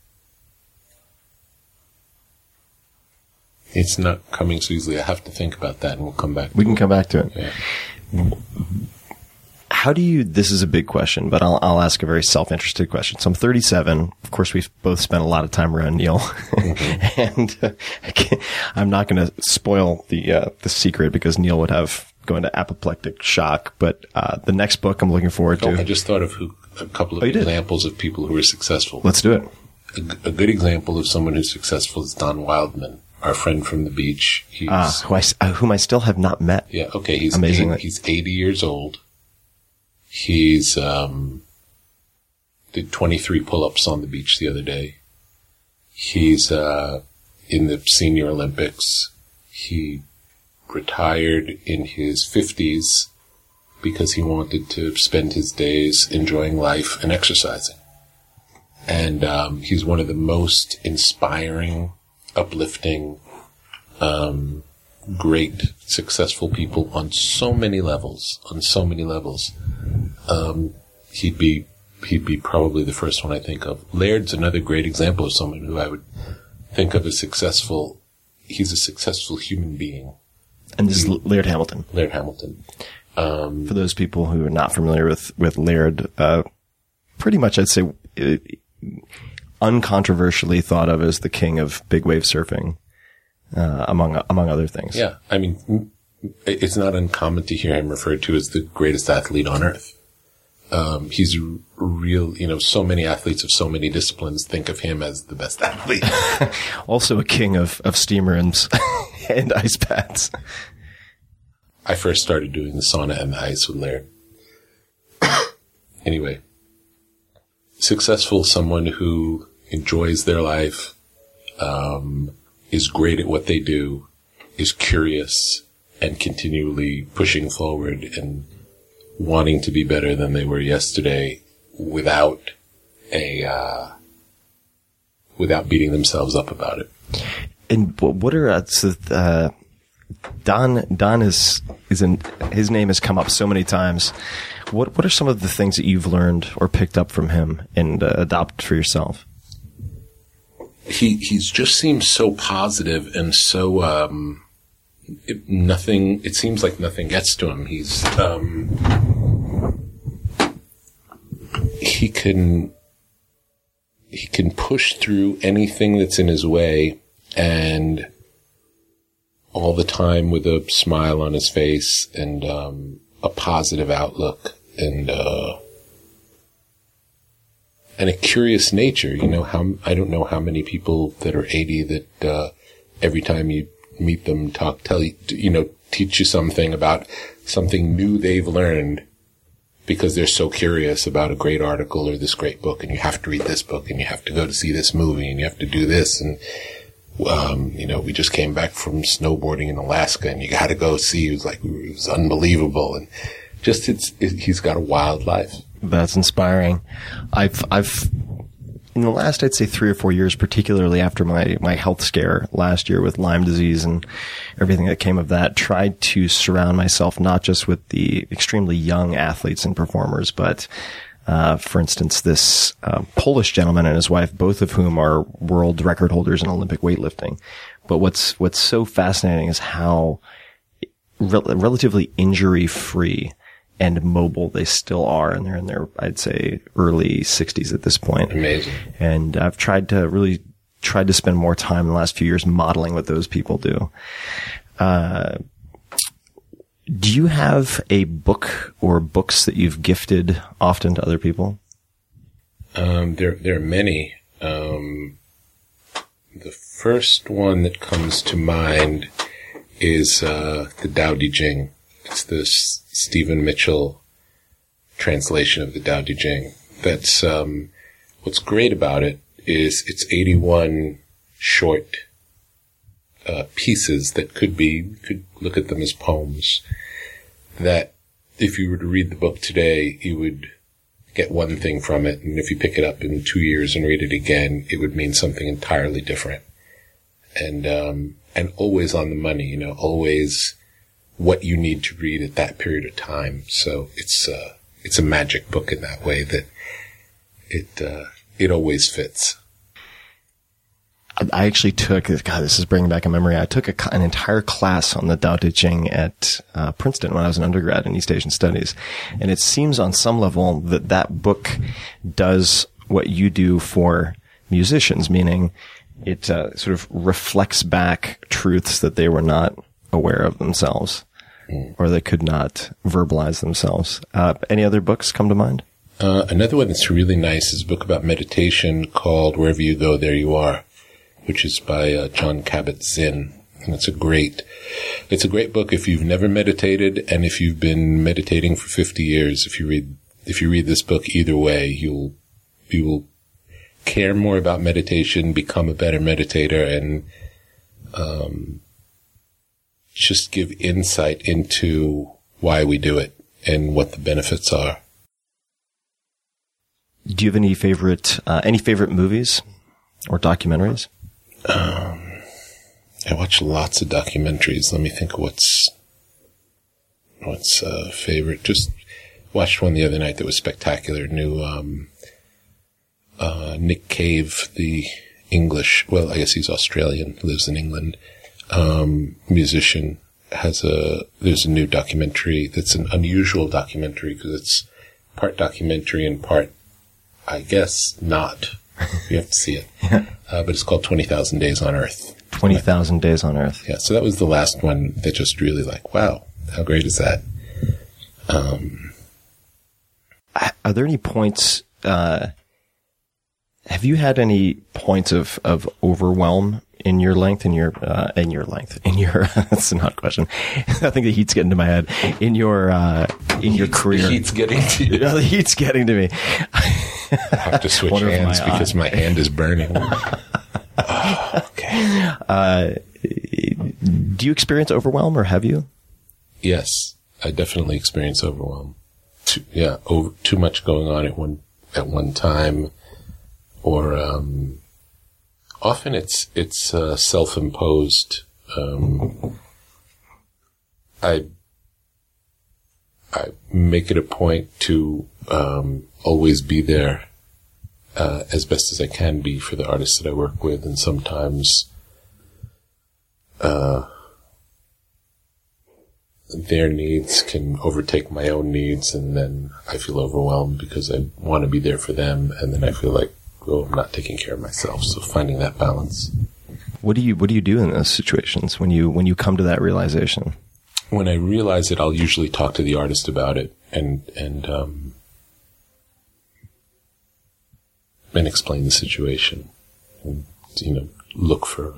It's not coming so easily. I have to think about that, and we'll come back to it. We can come back to it. Yeah. How do you, this is a big question, but I'll ask a very self-interested question. So I'm 37. Of course, we've both spent a lot of time around Neil. And I'm not going to spoil the secret because Neil would go into apoplectic shock. But the next book I'm looking forward to. I just thought of a couple of examples of people who are successful. Let's do it. A good example of someone who's successful is Don Wildman, our friend from the beach. Whom I still have not met. Yeah, okay. He's 80 years old. He's did 23 pull-ups on the beach the other day. He's in the Senior Olympics. He retired in his 50s because he wanted to spend his days enjoying life and exercising. And he's one of the most inspiring, uplifting, great, successful people on so many levels. He'd be he'd be probably the first one I think of. Laird's another great example of someone who I would think of as successful. He's a successful human being. And this is Laird Hamilton. Laird Hamilton. For those people who are not familiar with Laird, pretty much I'd say uncontroversially thought of as the king of big wave surfing, among other things. Yeah. I mean, it's not uncommon to hear him referred to as the greatest athlete on earth. He's real, so many athletes of so many disciplines think of him as the best athlete. Also a king of steamer and ice baths. I first started doing the sauna and the ice with Laird. Anyway, successful, someone who enjoys their life, is great at what they do, is curious and continually pushing forward and wanting to be better than they were yesterday without beating themselves up about it. And what are Don is his name has come up so many times. What are some of the things that you've learned or picked up from him and adopted for yourself? He's just seems so positive and so it seems like nothing gets to him. He's he can push through anything that's in his way, and all the time with a smile on his face and a positive outlook and a curious nature. I don't know how many people that are 80 that every time you meet them teach you something about something new they've learned because they're so curious about a great article or this great book, and you have to read this book and you have to go to see this movie and you have to do this. And we just came back from snowboarding in Alaska and you got to go see. It was unbelievable. And just, he's got a wild life. That's inspiring. I've in the last, I'd say 3 or 4 years, particularly after my health scare last year with Lyme disease and everything that came of that, tried to surround myself not just with the extremely young athletes and performers, but for instance, this Polish gentleman and his wife, both of whom are world record holders in Olympic weightlifting. But what's so fascinating is how relatively injury-free and mobile they still are, and they're in their, I'd say, early 60s at this point. Amazing. And I've tried to spend more time in the last few years modeling what those people do. Do you have a book or books that you've gifted often to other people? There are many. The first one that comes to mind is the Tao Te Ching. It's the Stephen Mitchell translation of the Tao Te Ching. That's what's great about it is it's 81 short pieces that you could look at them as poems, that if you were to read the book today, you would get one thing from it, and if you pick it up in 2 years and read it again, it would mean something entirely different. And always on the money, always what you need to read at that period of time. So it's a magic book in that way, that it always fits. I actually took, God, this is bringing back a memory. I took an entire class on the Tao Te Ching at Princeton when I was an undergrad in East Asian Studies. And it seems on some level that book does what you do for musicians, meaning it sort of reflects back truths that they were not aware of themselves, or they could not verbalize themselves. Any other books come to mind? Another one that's really nice is a book about meditation called Wherever You Go, There You Are, which is by Jon Kabat-Zinn. And it's a great book if you've never meditated, and if you've been meditating for 50 years. If you read this book either way, you will care more about meditation, become a better meditator, and just give insight into why we do it and what the benefits are. Do you have any favorite movies or documentaries? I watch lots of documentaries. Let me think of what's favorite. Just watched one the other night that was spectacular. New Nick Cave, the English, well, I guess he's Australian, lives in England, musician, there's a new documentary that's an unusual documentary because it's part documentary and part, I guess, not. You have to see it. But it's called 20,000 Days on Earth. 20,000 Days on Earth. Yeah, so that was the last one that just really like, wow, how great is that? Are there any points, have you had any points of overwhelm in your length, that's not a question. I think the heat's getting to my head. In your career. The heat's getting to you. The heat's getting to me. I have to switch hands because my hand is burning. Okay. Do you experience overwhelm, or have you? Yes, I definitely experience overwhelm. Too much going on at one time, or often it's self-imposed. I make it a point to always be there as best as I can be for the artists that I work with, and sometimes their needs can overtake my own needs, and then I feel overwhelmed because I want to be there for them, and then I feel like, oh, I'm not taking care of myself. So finding that balance. What do you do in those situations when you come to that realization? When I realize it, I'll usually talk to the artist about it and explain the situation, and look for.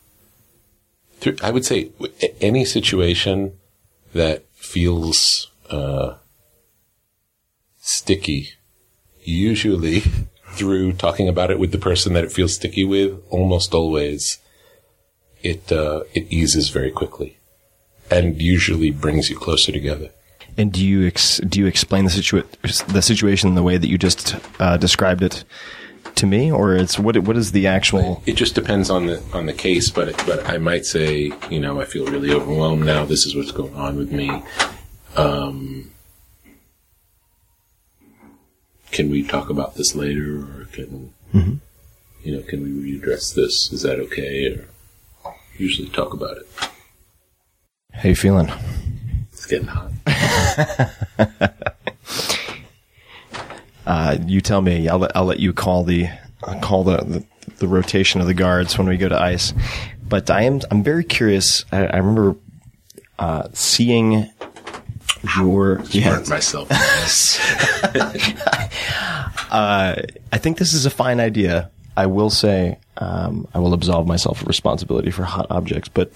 I would say any situation that feels sticky, usually through talking about it with the person that it feels sticky with, almost always it eases very quickly, and usually brings you closer together. And do you explain the situation in the way that you just described it to me, or it's what is the actual? It just depends on the case, but I might say, I feel really overwhelmed now. This is what's going on with me. Can we talk about this later, or can can we readdress this? Is that okay? Or usually talk about it. How you feeling? It's getting hot. You tell me. I'll let you call the rotation of the guards when we go to ice. But I'm very curious. I remember seeing your. Burnt myself. I think this is a fine idea. I will say I will absolve myself of responsibility for hot objects. But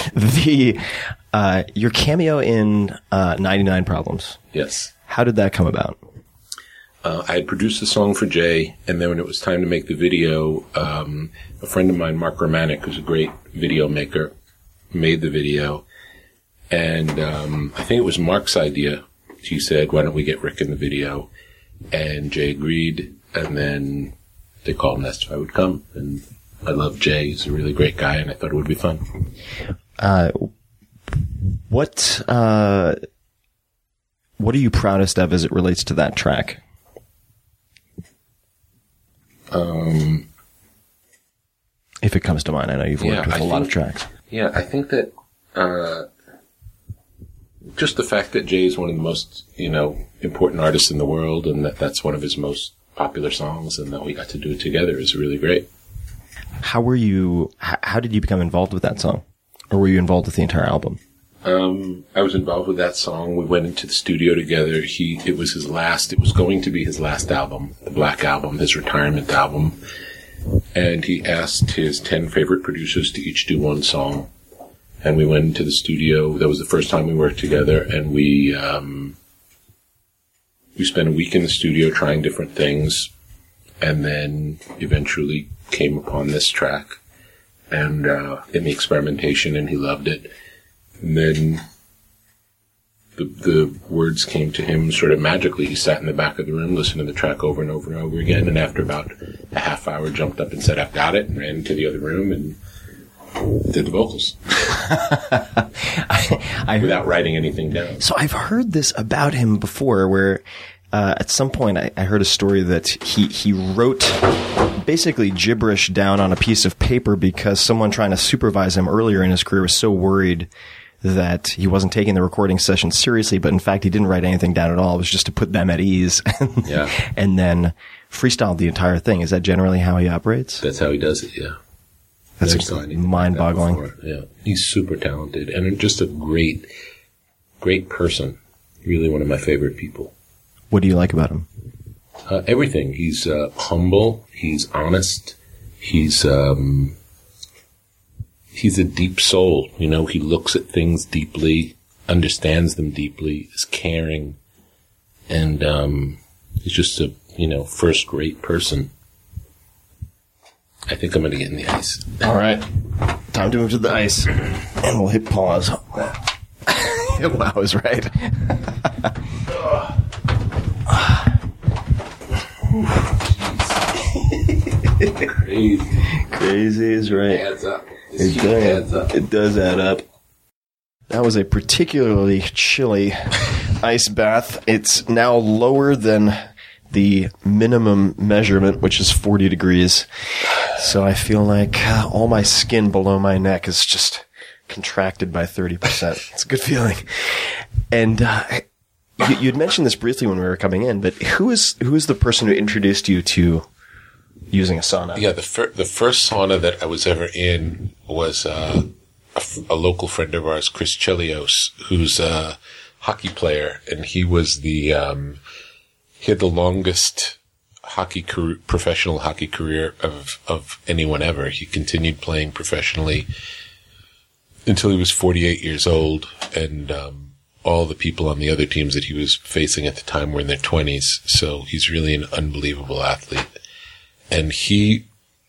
your cameo in 99 Problems. Yes. How did that come about? I had produced the song for Jay, and then when it was time to make the video, a friend of mine, Mark Romanek, who's a great video maker, made the video. And I think it was Mark's idea. He said, why don't we get Rick in the video? And Jay agreed, and then they called and asked if I would come. And I love Jay. He's a really great guy, and I thought it would be fun. What are you proudest of as it relates to that track? If it comes to mind, I know you've worked with a lot of tracks. Yeah, I think that just the fact that Jay is one of the most, important artists in the world, and that's one of his most popular songs, and that we got to do it together is really great. How did you become involved with that song? Or were you involved with the entire album? I was involved with that song. We went into the studio together. It was going to be his last album, the Black Album, his retirement album. And he asked his 10 favorite producers to each do one song. And we went into the studio. That was the first time we worked together. And we spent a week in the studio trying different things. And then eventually came upon this track and in the experimentation, and he loved it. And then the words came to him sort of magically. He sat in the back of the room, listened to the track over and over and over again, and after about a half hour jumped up and said, I've got it, and ran into the other room and Did the vocals. Without writing anything down. So I've heard this about him before where at some point I heard a story that he wrote basically gibberish down on a piece of paper because someone trying to supervise him earlier in his career was so worried that he wasn't taking the recording session seriously, but in fact he didn't write anything down at all. It was just to put them at ease. Yeah. And then freestyled the entire thing. Is that generally how he operates? That's how he does it, yeah. That's mind-boggling. Like that. Yeah. He's super talented and just a great, great person. Really one of my favorite people. What do you like about him? Everything. He's humble. He's honest. He's a deep soul. You know, he looks at things deeply, understands them deeply, is caring, and he's just a, first-rate person. I think I'm going to get in the ice. All right. Time to move to the ice. And we'll hit pause. Wow, I was right. Crazy is right. Adds up. It does add up. That was a particularly chilly ice bath. It's now lower than the minimum measurement, which is 40 degrees. So I feel like all my skin below my neck is just contracted by 30%. It's a good feeling. And you'd mentioned this briefly when we were coming in, but who is the person who introduced you to using a sauna? Yeah, the first sauna that I was ever in was a local friend of ours, Chris Chelios, who's a hockey player, and he was he had the longest professional hockey career of anyone ever. He continued playing professionally until he was 48 years old, and all the people on the other teams that he was facing at the time were in their 20s. So he's really an unbelievable athlete. And he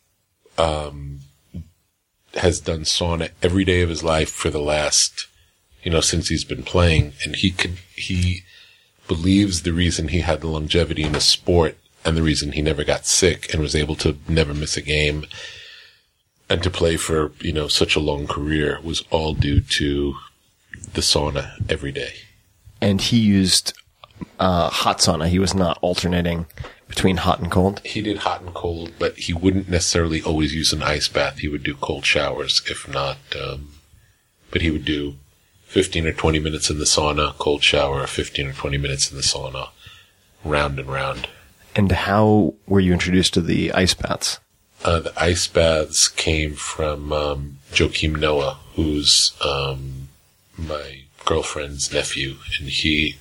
has done sauna every day of his life for the last, since he's been playing. And he believes the reason he had the longevity in the sport and the reason he never got sick and was able to never miss a game and to play for, such a long career was all due to the sauna every day. And he used hot sauna. He was not alternating between hot and cold? He did hot and cold, but he wouldn't necessarily always use an ice bath. He would do cold showers, if not, but he would do 15 or 20 minutes in the sauna, cold shower, 15 or 20 minutes in the sauna, round and round. And how were you introduced to the ice baths? The ice baths came from Joakim Noah, who's my girlfriend's nephew, and he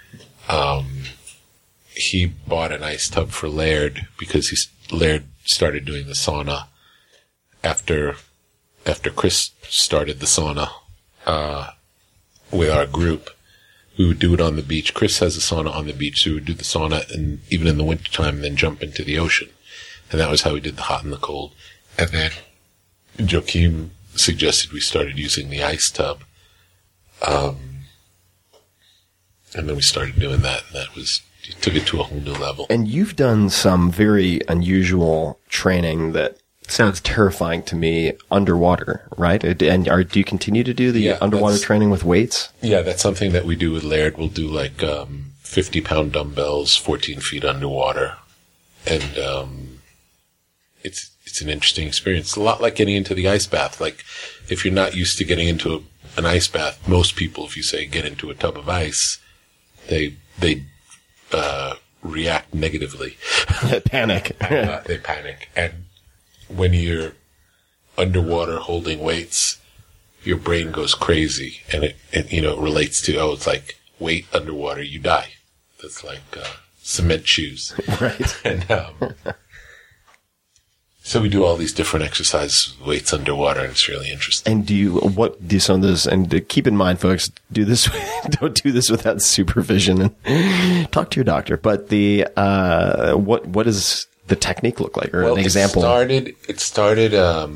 bought an ice tub for Laird because Laird started doing the sauna after Chris started the sauna with our group. We would do it on the beach. Chris has a sauna on the beach, so we would do the sauna and even in the wintertime and then jump into the ocean. And that was how we did the hot and the cold. And then Joakim suggested we started using the ice tub. And then we started doing that, and it took it to a whole new level. And you've done some very unusual training that sounds terrifying to me underwater, right? And do you continue to do the underwater training with weights? Yeah, that's something that we do with Laird. We'll do 50-pound dumbbells, 14 feet underwater. And it's an interesting experience. It's a lot like getting into the ice bath. Like, if you're not used to getting into an ice bath, most people, if you say get into a tub of ice, they react negatively. Panic. They panic. And when you're underwater holding weights, your brain goes crazy, and it relates to, it's like weight underwater, you die. That's like cement shoes. Right. And so we do all these different exercises with weights underwater, and it's really interesting. And do some of this, and keep in mind, folks, don't do this without supervision, and talk to your doctor. But what does the technique look like, or an example? It started,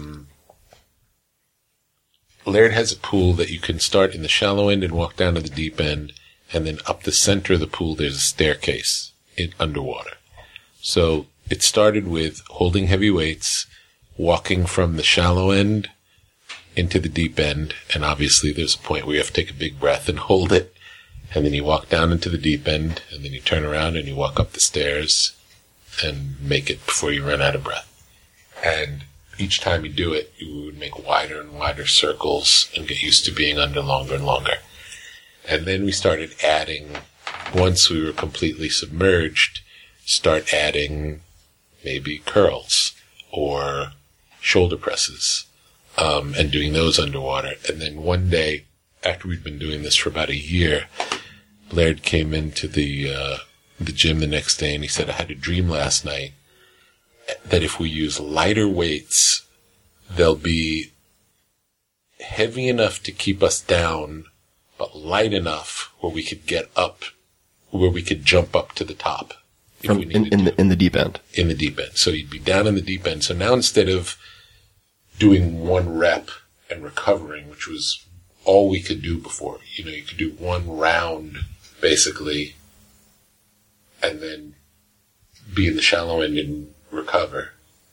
Laird has a pool that you can start in the shallow end and walk down to the deep end, and then up the center of the pool, there's a staircase underwater. So it started with holding heavy weights, walking from the shallow end into the deep end, and obviously there's a point where you have to take a big breath and hold it, and then you walk down into the deep end, and then you turn around and you walk up the stairs and make it before you run out of breath. And each time you do it, you would make wider and wider circles and get used to being under longer and longer. And then we started adding, once we were completely submerged, start adding maybe curls or shoulder presses, and doing those underwater. And then one day, after we'd been doing this for about a year, Laird came into the gym the next day and he said, I had a dream last night that if we use lighter weights, they'll be heavy enough to keep us down, but light enough where we could get up, where we could jump up to the top. In the deep end. In the deep end. So you'd be down in the deep end. So now instead of doing one rep and recovering, which was all we could do before, you could do one round basically and then be in the shallow end and recover.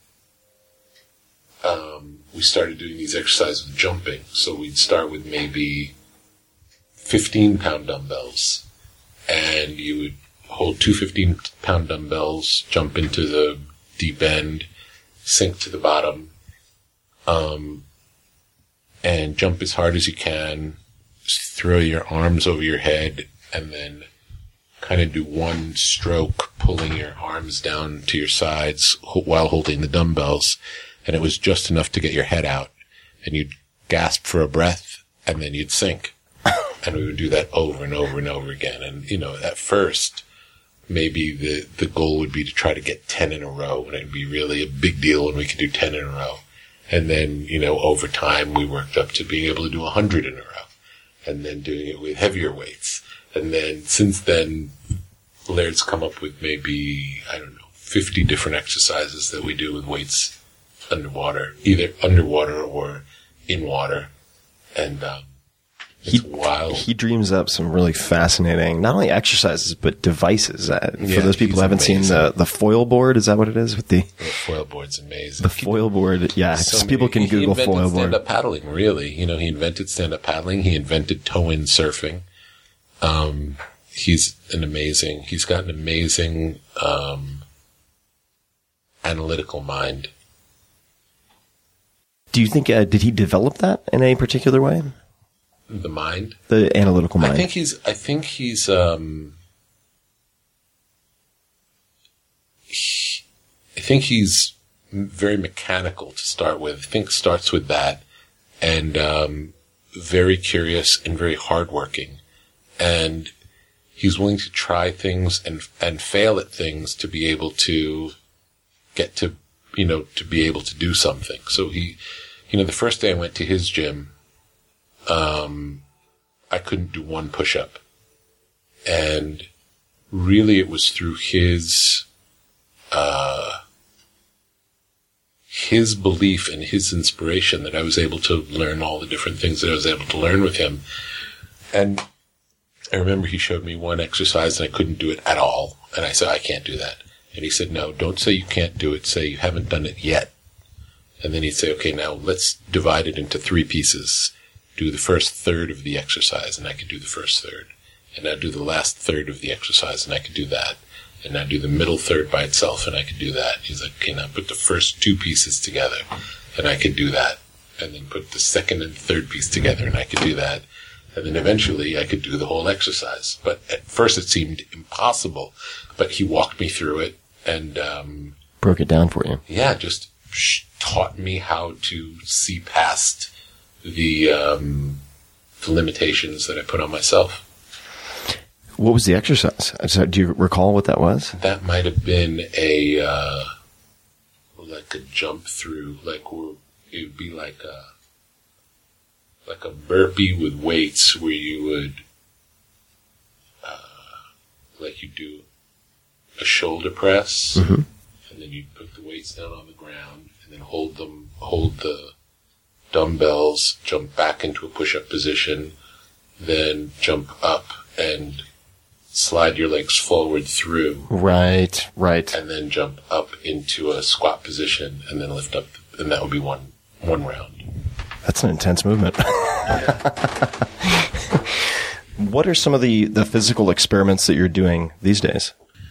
We started doing these exercises with jumping. So we'd start with maybe 15-pound dumbbells, and you would hold two 15-pound dumbbells, jump into the deep end, sink to the bottom, and jump as hard as you can, throw your arms over your head, and then kind of do one stroke, pulling your arms down to your sides while holding the dumbbells. And it was just enough to get your head out, and you'd gasp for a breath, and then you'd sink. And we would do that over and over and over again. And, at first, maybe the goal would be to try to get 10 in a row, and it'd be really a big deal when we could do 10 in a row. And then, over time, we worked up to being able to do 100 in a row, and then doing it with heavier weights. And then, since then, Laird's come up with maybe, 50 different exercises that we do with weights underwater, either underwater or in water. And, it's wild. He dreams up some really fascinating, not only exercises, but devices. For those people who haven't seen the foil board, is that what it is? The foil board's amazing. The foil board, yeah. People can Google foil board. He invented stand-up paddling, really. He invented stand-up paddling. He invented toe-in surfing. He's got an amazing analytical mind. Do you think, did he develop that in any particular way? The mind? The analytical mind. I think he's very mechanical to start with. I think starts with that, and very curious and very hardworking. And he's willing to try things and fail at things to be able to get to, to be able to do something. So he, the first day I went to his gym, I couldn't do one push-up. And really it was through his belief and his inspiration that I was able to learn all the different things that I was able to learn with him. And I remember he showed me one exercise and I couldn't do it at all. And I said, I can't do that. And he said, no, don't say you can't do it. Say you haven't done it yet. And then he'd say, okay, now let's divide it into 3 pieces. Do the first third of the exercise, and I could do the first third. And now do the last third of the exercise, and I could do that. And now do the middle third by itself, and I could do that. He's like, okay, now put the first 2 pieces together, and I could do that. And then put the second and third piece together, and I could do that. And then eventually I could do the whole exercise. But at first it seemed impossible. But he walked me through it, and broke it down for you. Yeah, just taught me how to see past the limitations that I put on myself. What was the exercise? Do you recall what that was? That might have been like a jump through, it would be like a burpee with weights where you would, you do a shoulder press, mm-hmm. and then you'd put the weights down on the ground, and then hold the dumbbells, jump back into a push-up position, then jump up and slide your legs forward through. Right. And then jump up into a squat position and then lift up, and that would be one round. That's an intense movement. What are some of the physical experiments that you're doing these days?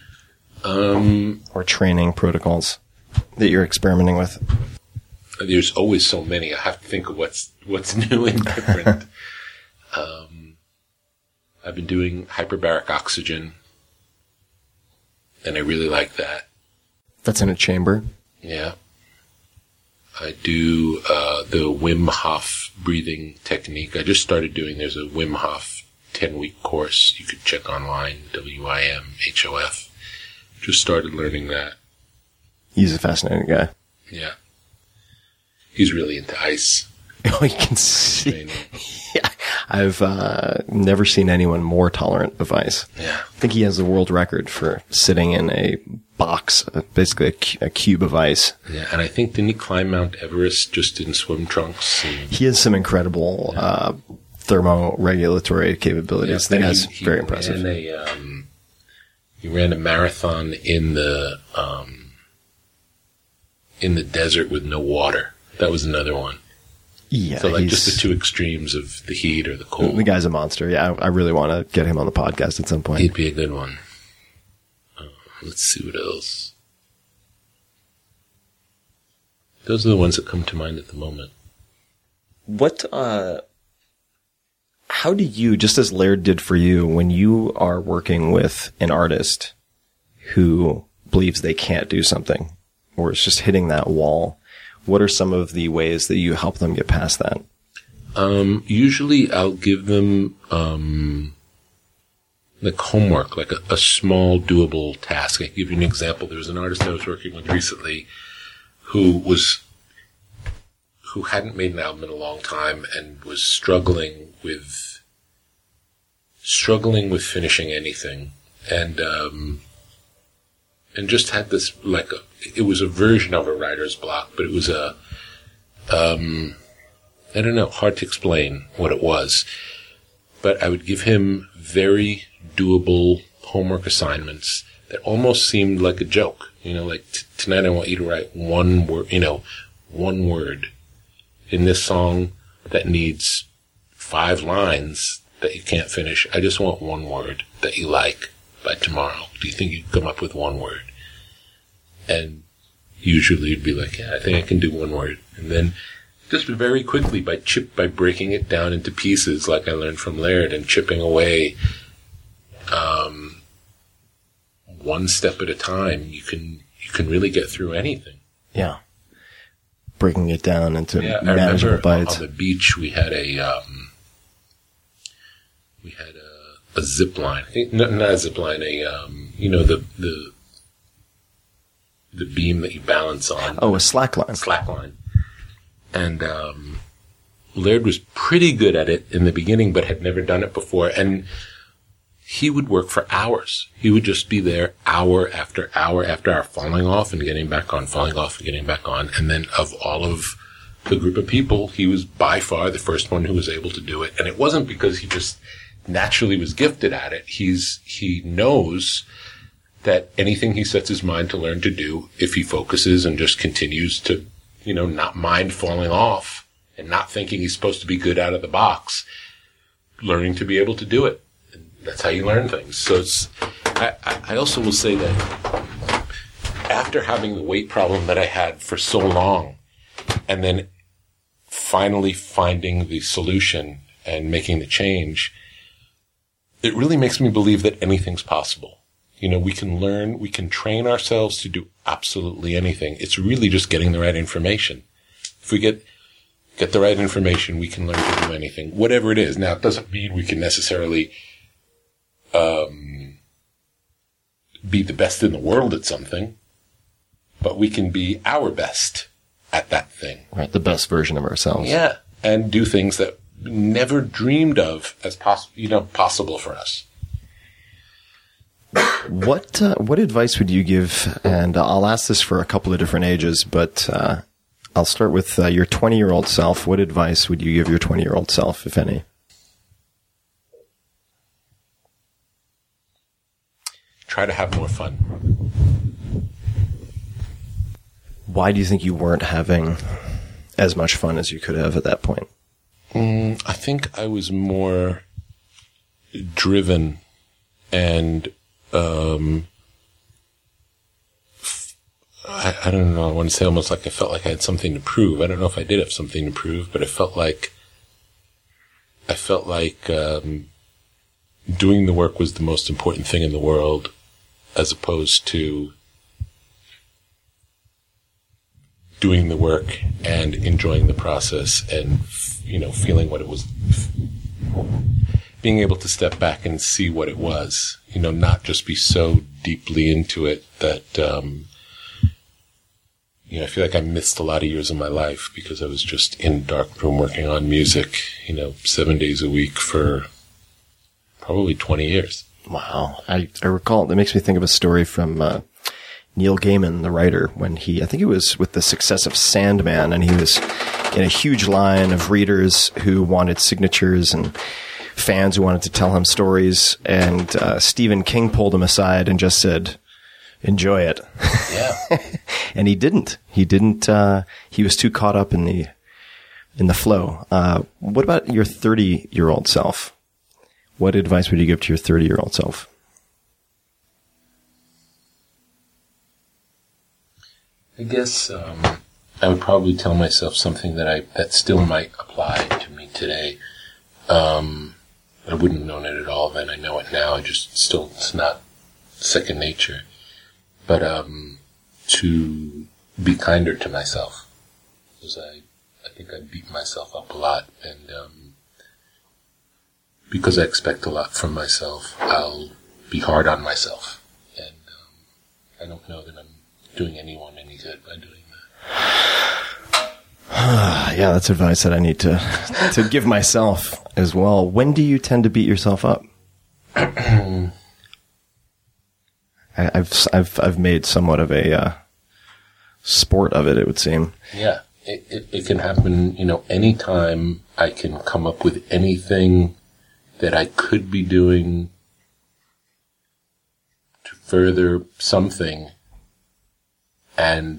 Or training protocols that you're experimenting with? There's always so many. I have to think of what's new and different. I've been doing hyperbaric oxygen, and I really like that. That's in a chamber? Yeah. I do the Wim Hof breathing technique. I just started doing, there's a Wim Hof 10-week course you could check online, WIMHOF. Just started learning that. He's a fascinating guy. Yeah. He's really into ice. Oh, you can see. Yeah. I've never seen anyone more tolerant of ice. Yeah. I think he has the world record for sitting in a box, basically a cube of ice. Yeah, and I think didn't he climb Mount Everest just in swim trunks? He has some incredible thermoregulatory capabilities. Yeah, that is very impressive. He ran a marathon in the desert with no water. That was another one. Yeah, so just the two extremes of the heat or the cold. The guy's a monster. Yeah, I really want to get him on the podcast at some point. He'd be a good one. Let's see what else. Those are the ones that come to mind at the moment. What, how do you, just as Laird did for you, when you are working with an artist who believes they can't do something, or is just hitting that wall, what are some of the ways that you help them get past that? Usually I'll give them, like homework, like a small doable task. I can give you an example. There was an artist I was working with recently who hadn't made an album in a long time and was struggling with finishing anything. And just had this, it was a version of a writer's block, but it was I don't know, hard to explain what it was. But I would give him very doable homework assignments that almost seemed like a joke. Tonight I want you to write one word in this song that needs 5 lines that you can't finish. I just want one word that you like by tomorrow. Do you think you can come up with one word? And usually you'd be like, yeah, I think I can do one word. And then just very quickly by breaking it down into pieces, like I learned from Laird, and chipping away, one step at a time, you can really get through anything. Yeah. Breaking it down into manageable I remember bites. On the beach, we had a zip line. Not a zip line, the beam that you balance on. Oh, a slack line. Slack line. And Laird was pretty good at it in the beginning, but had never done it before. And he would work for hours. He would just be there hour after hour after hour, falling off and getting back on, falling off and getting back on. And then of all of the group of people, he was by far the first one who was able to do it. And it wasn't because he just naturally was gifted at it. He knows that anything he sets his mind to learn to do, if he focuses and just continues to, not mind falling off and not thinking he's supposed to be good out of the box, learning to be able to do it. And that's how you learn things. So I also will say that after having the weight problem that I had for so long, and then finally finding the solution and making the change, it really makes me believe that anything's possible. We can learn, we can train ourselves to do absolutely anything. It's really just getting the right information. If we get the right information, we can learn to do anything, whatever it is. Now, it doesn't mean we can necessarily be the best in the world at something, but we can be our best at that thing. Right, the best version of ourselves. Yeah, and do things that we never dreamed of as possible for us. What advice would you give? And I'll ask this for a couple of different ages, but I'll start with your 20-year-old self. What advice would you give your 20-year-old self, if any? Try to have more fun. Why do you think you weren't having as much fun as you could have at that point? I think I was more driven and I don't know, I want to say almost like I felt like I had something to prove. I don't know if I did have something to prove, but I felt like doing the work was the most important thing in the world, as opposed to doing the work and enjoying the process and, feeling what it was, being able to step back and see what it was, not just be so deeply into it that, I feel like I missed a lot of years of my life because I was just in a dark room working on music, 7 days a week for probably 20 years. Wow. I recall, that makes me think of a story from Neil Gaiman, the writer, when I think it was with the success of Sandman, and he was in a huge line of readers who wanted signatures and fans who wanted to tell him stories, and Stephen King pulled him aside and just said, enjoy it. Yeah. And he didn't. He was too caught up in the flow. What about your 30-year-old self? What advice would you give to your 30-year-old self? I guess I would probably tell myself something that still might apply to me today. I wouldn't have known it at all then. I know it now. It's not second nature. But to be kinder to myself, because I think I beat myself up a lot, and because I expect a lot from myself, I'll be hard on myself, and I don't know that I'm doing anyone any good by doing that. Yeah, that's advice that I need to give myself as well. When do you tend to beat yourself up? I've made somewhat of a sport of it, it would seem. Yeah, it can happen, anytime I can come up with anything that I could be doing to further something and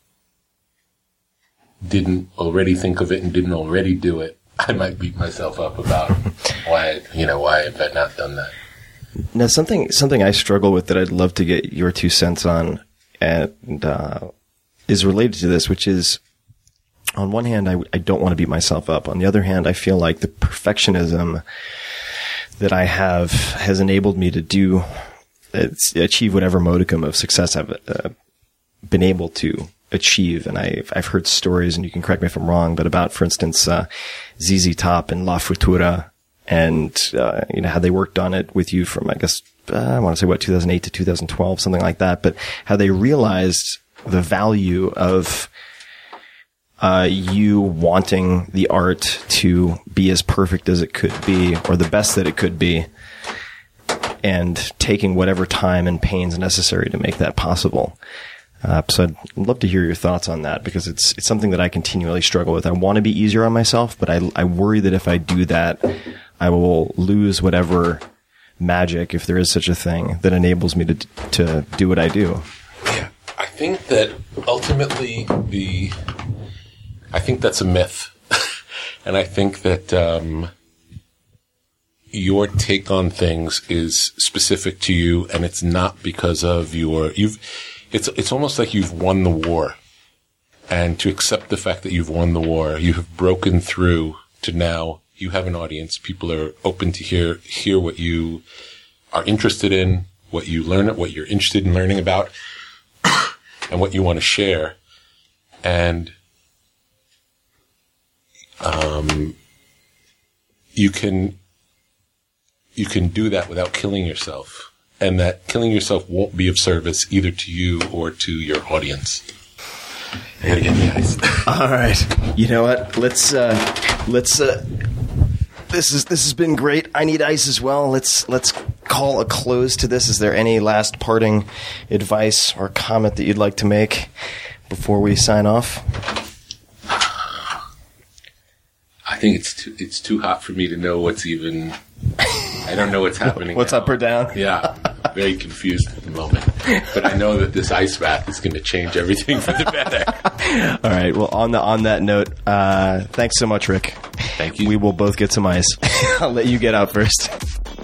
didn't already think of it and didn't already do it, I might beat myself up about why have I not done that. Now, something I struggle with that I'd love to get your 2 cents on, and is related to this, which is, on one hand, I don't want to beat myself up. On the other hand, I feel like the perfectionism that I have has enabled me to achieve whatever modicum of success I've been able to achieve. And I've heard stories, and you can correct me if I'm wrong, but about, for instance, ZZ Top and La Futura, and, how they worked on it with you from, I guess, I want to say 2008 to 2012, something like that, but how they realized the value of, you wanting the art to be as perfect as it could be, or the best that it could be, and taking whatever time and pains necessary to make that possible. So I'd love to hear your thoughts on that, because it's something that I continually struggle with. I want to be easier on myself, but I worry that if I do that, I will lose whatever magic, if there is such a thing, that enables me to do what I do. Yeah, I think that ultimately I think that's a myth. And I think that your take on things is specific to you, and it's not because of it's almost like you've won the war. And to accept the fact that you've won the war, you have broken through to now you have an audience. People are open to hear what you are interested in, what you learn, what you're interested in learning about, and what you want to share. And you can do that without killing yourself, and that killing yourself won't be of service either to you or to your audience. I gotta get the ice. All right. You know what? Let's this has been great. I need ice as well. Let's call a close to this. Is there any last parting advice or comment that you'd like to make before we sign off? I think it's too hot for me to know what's even. I don't know what's happening. What's now. Up or down? Yeah, very confused at the moment. But I know that this ice bath is going to change everything for the better. All right. Well, on that note, thanks so much, Rick. Thank you. We will both get some ice. I'll let you get out first.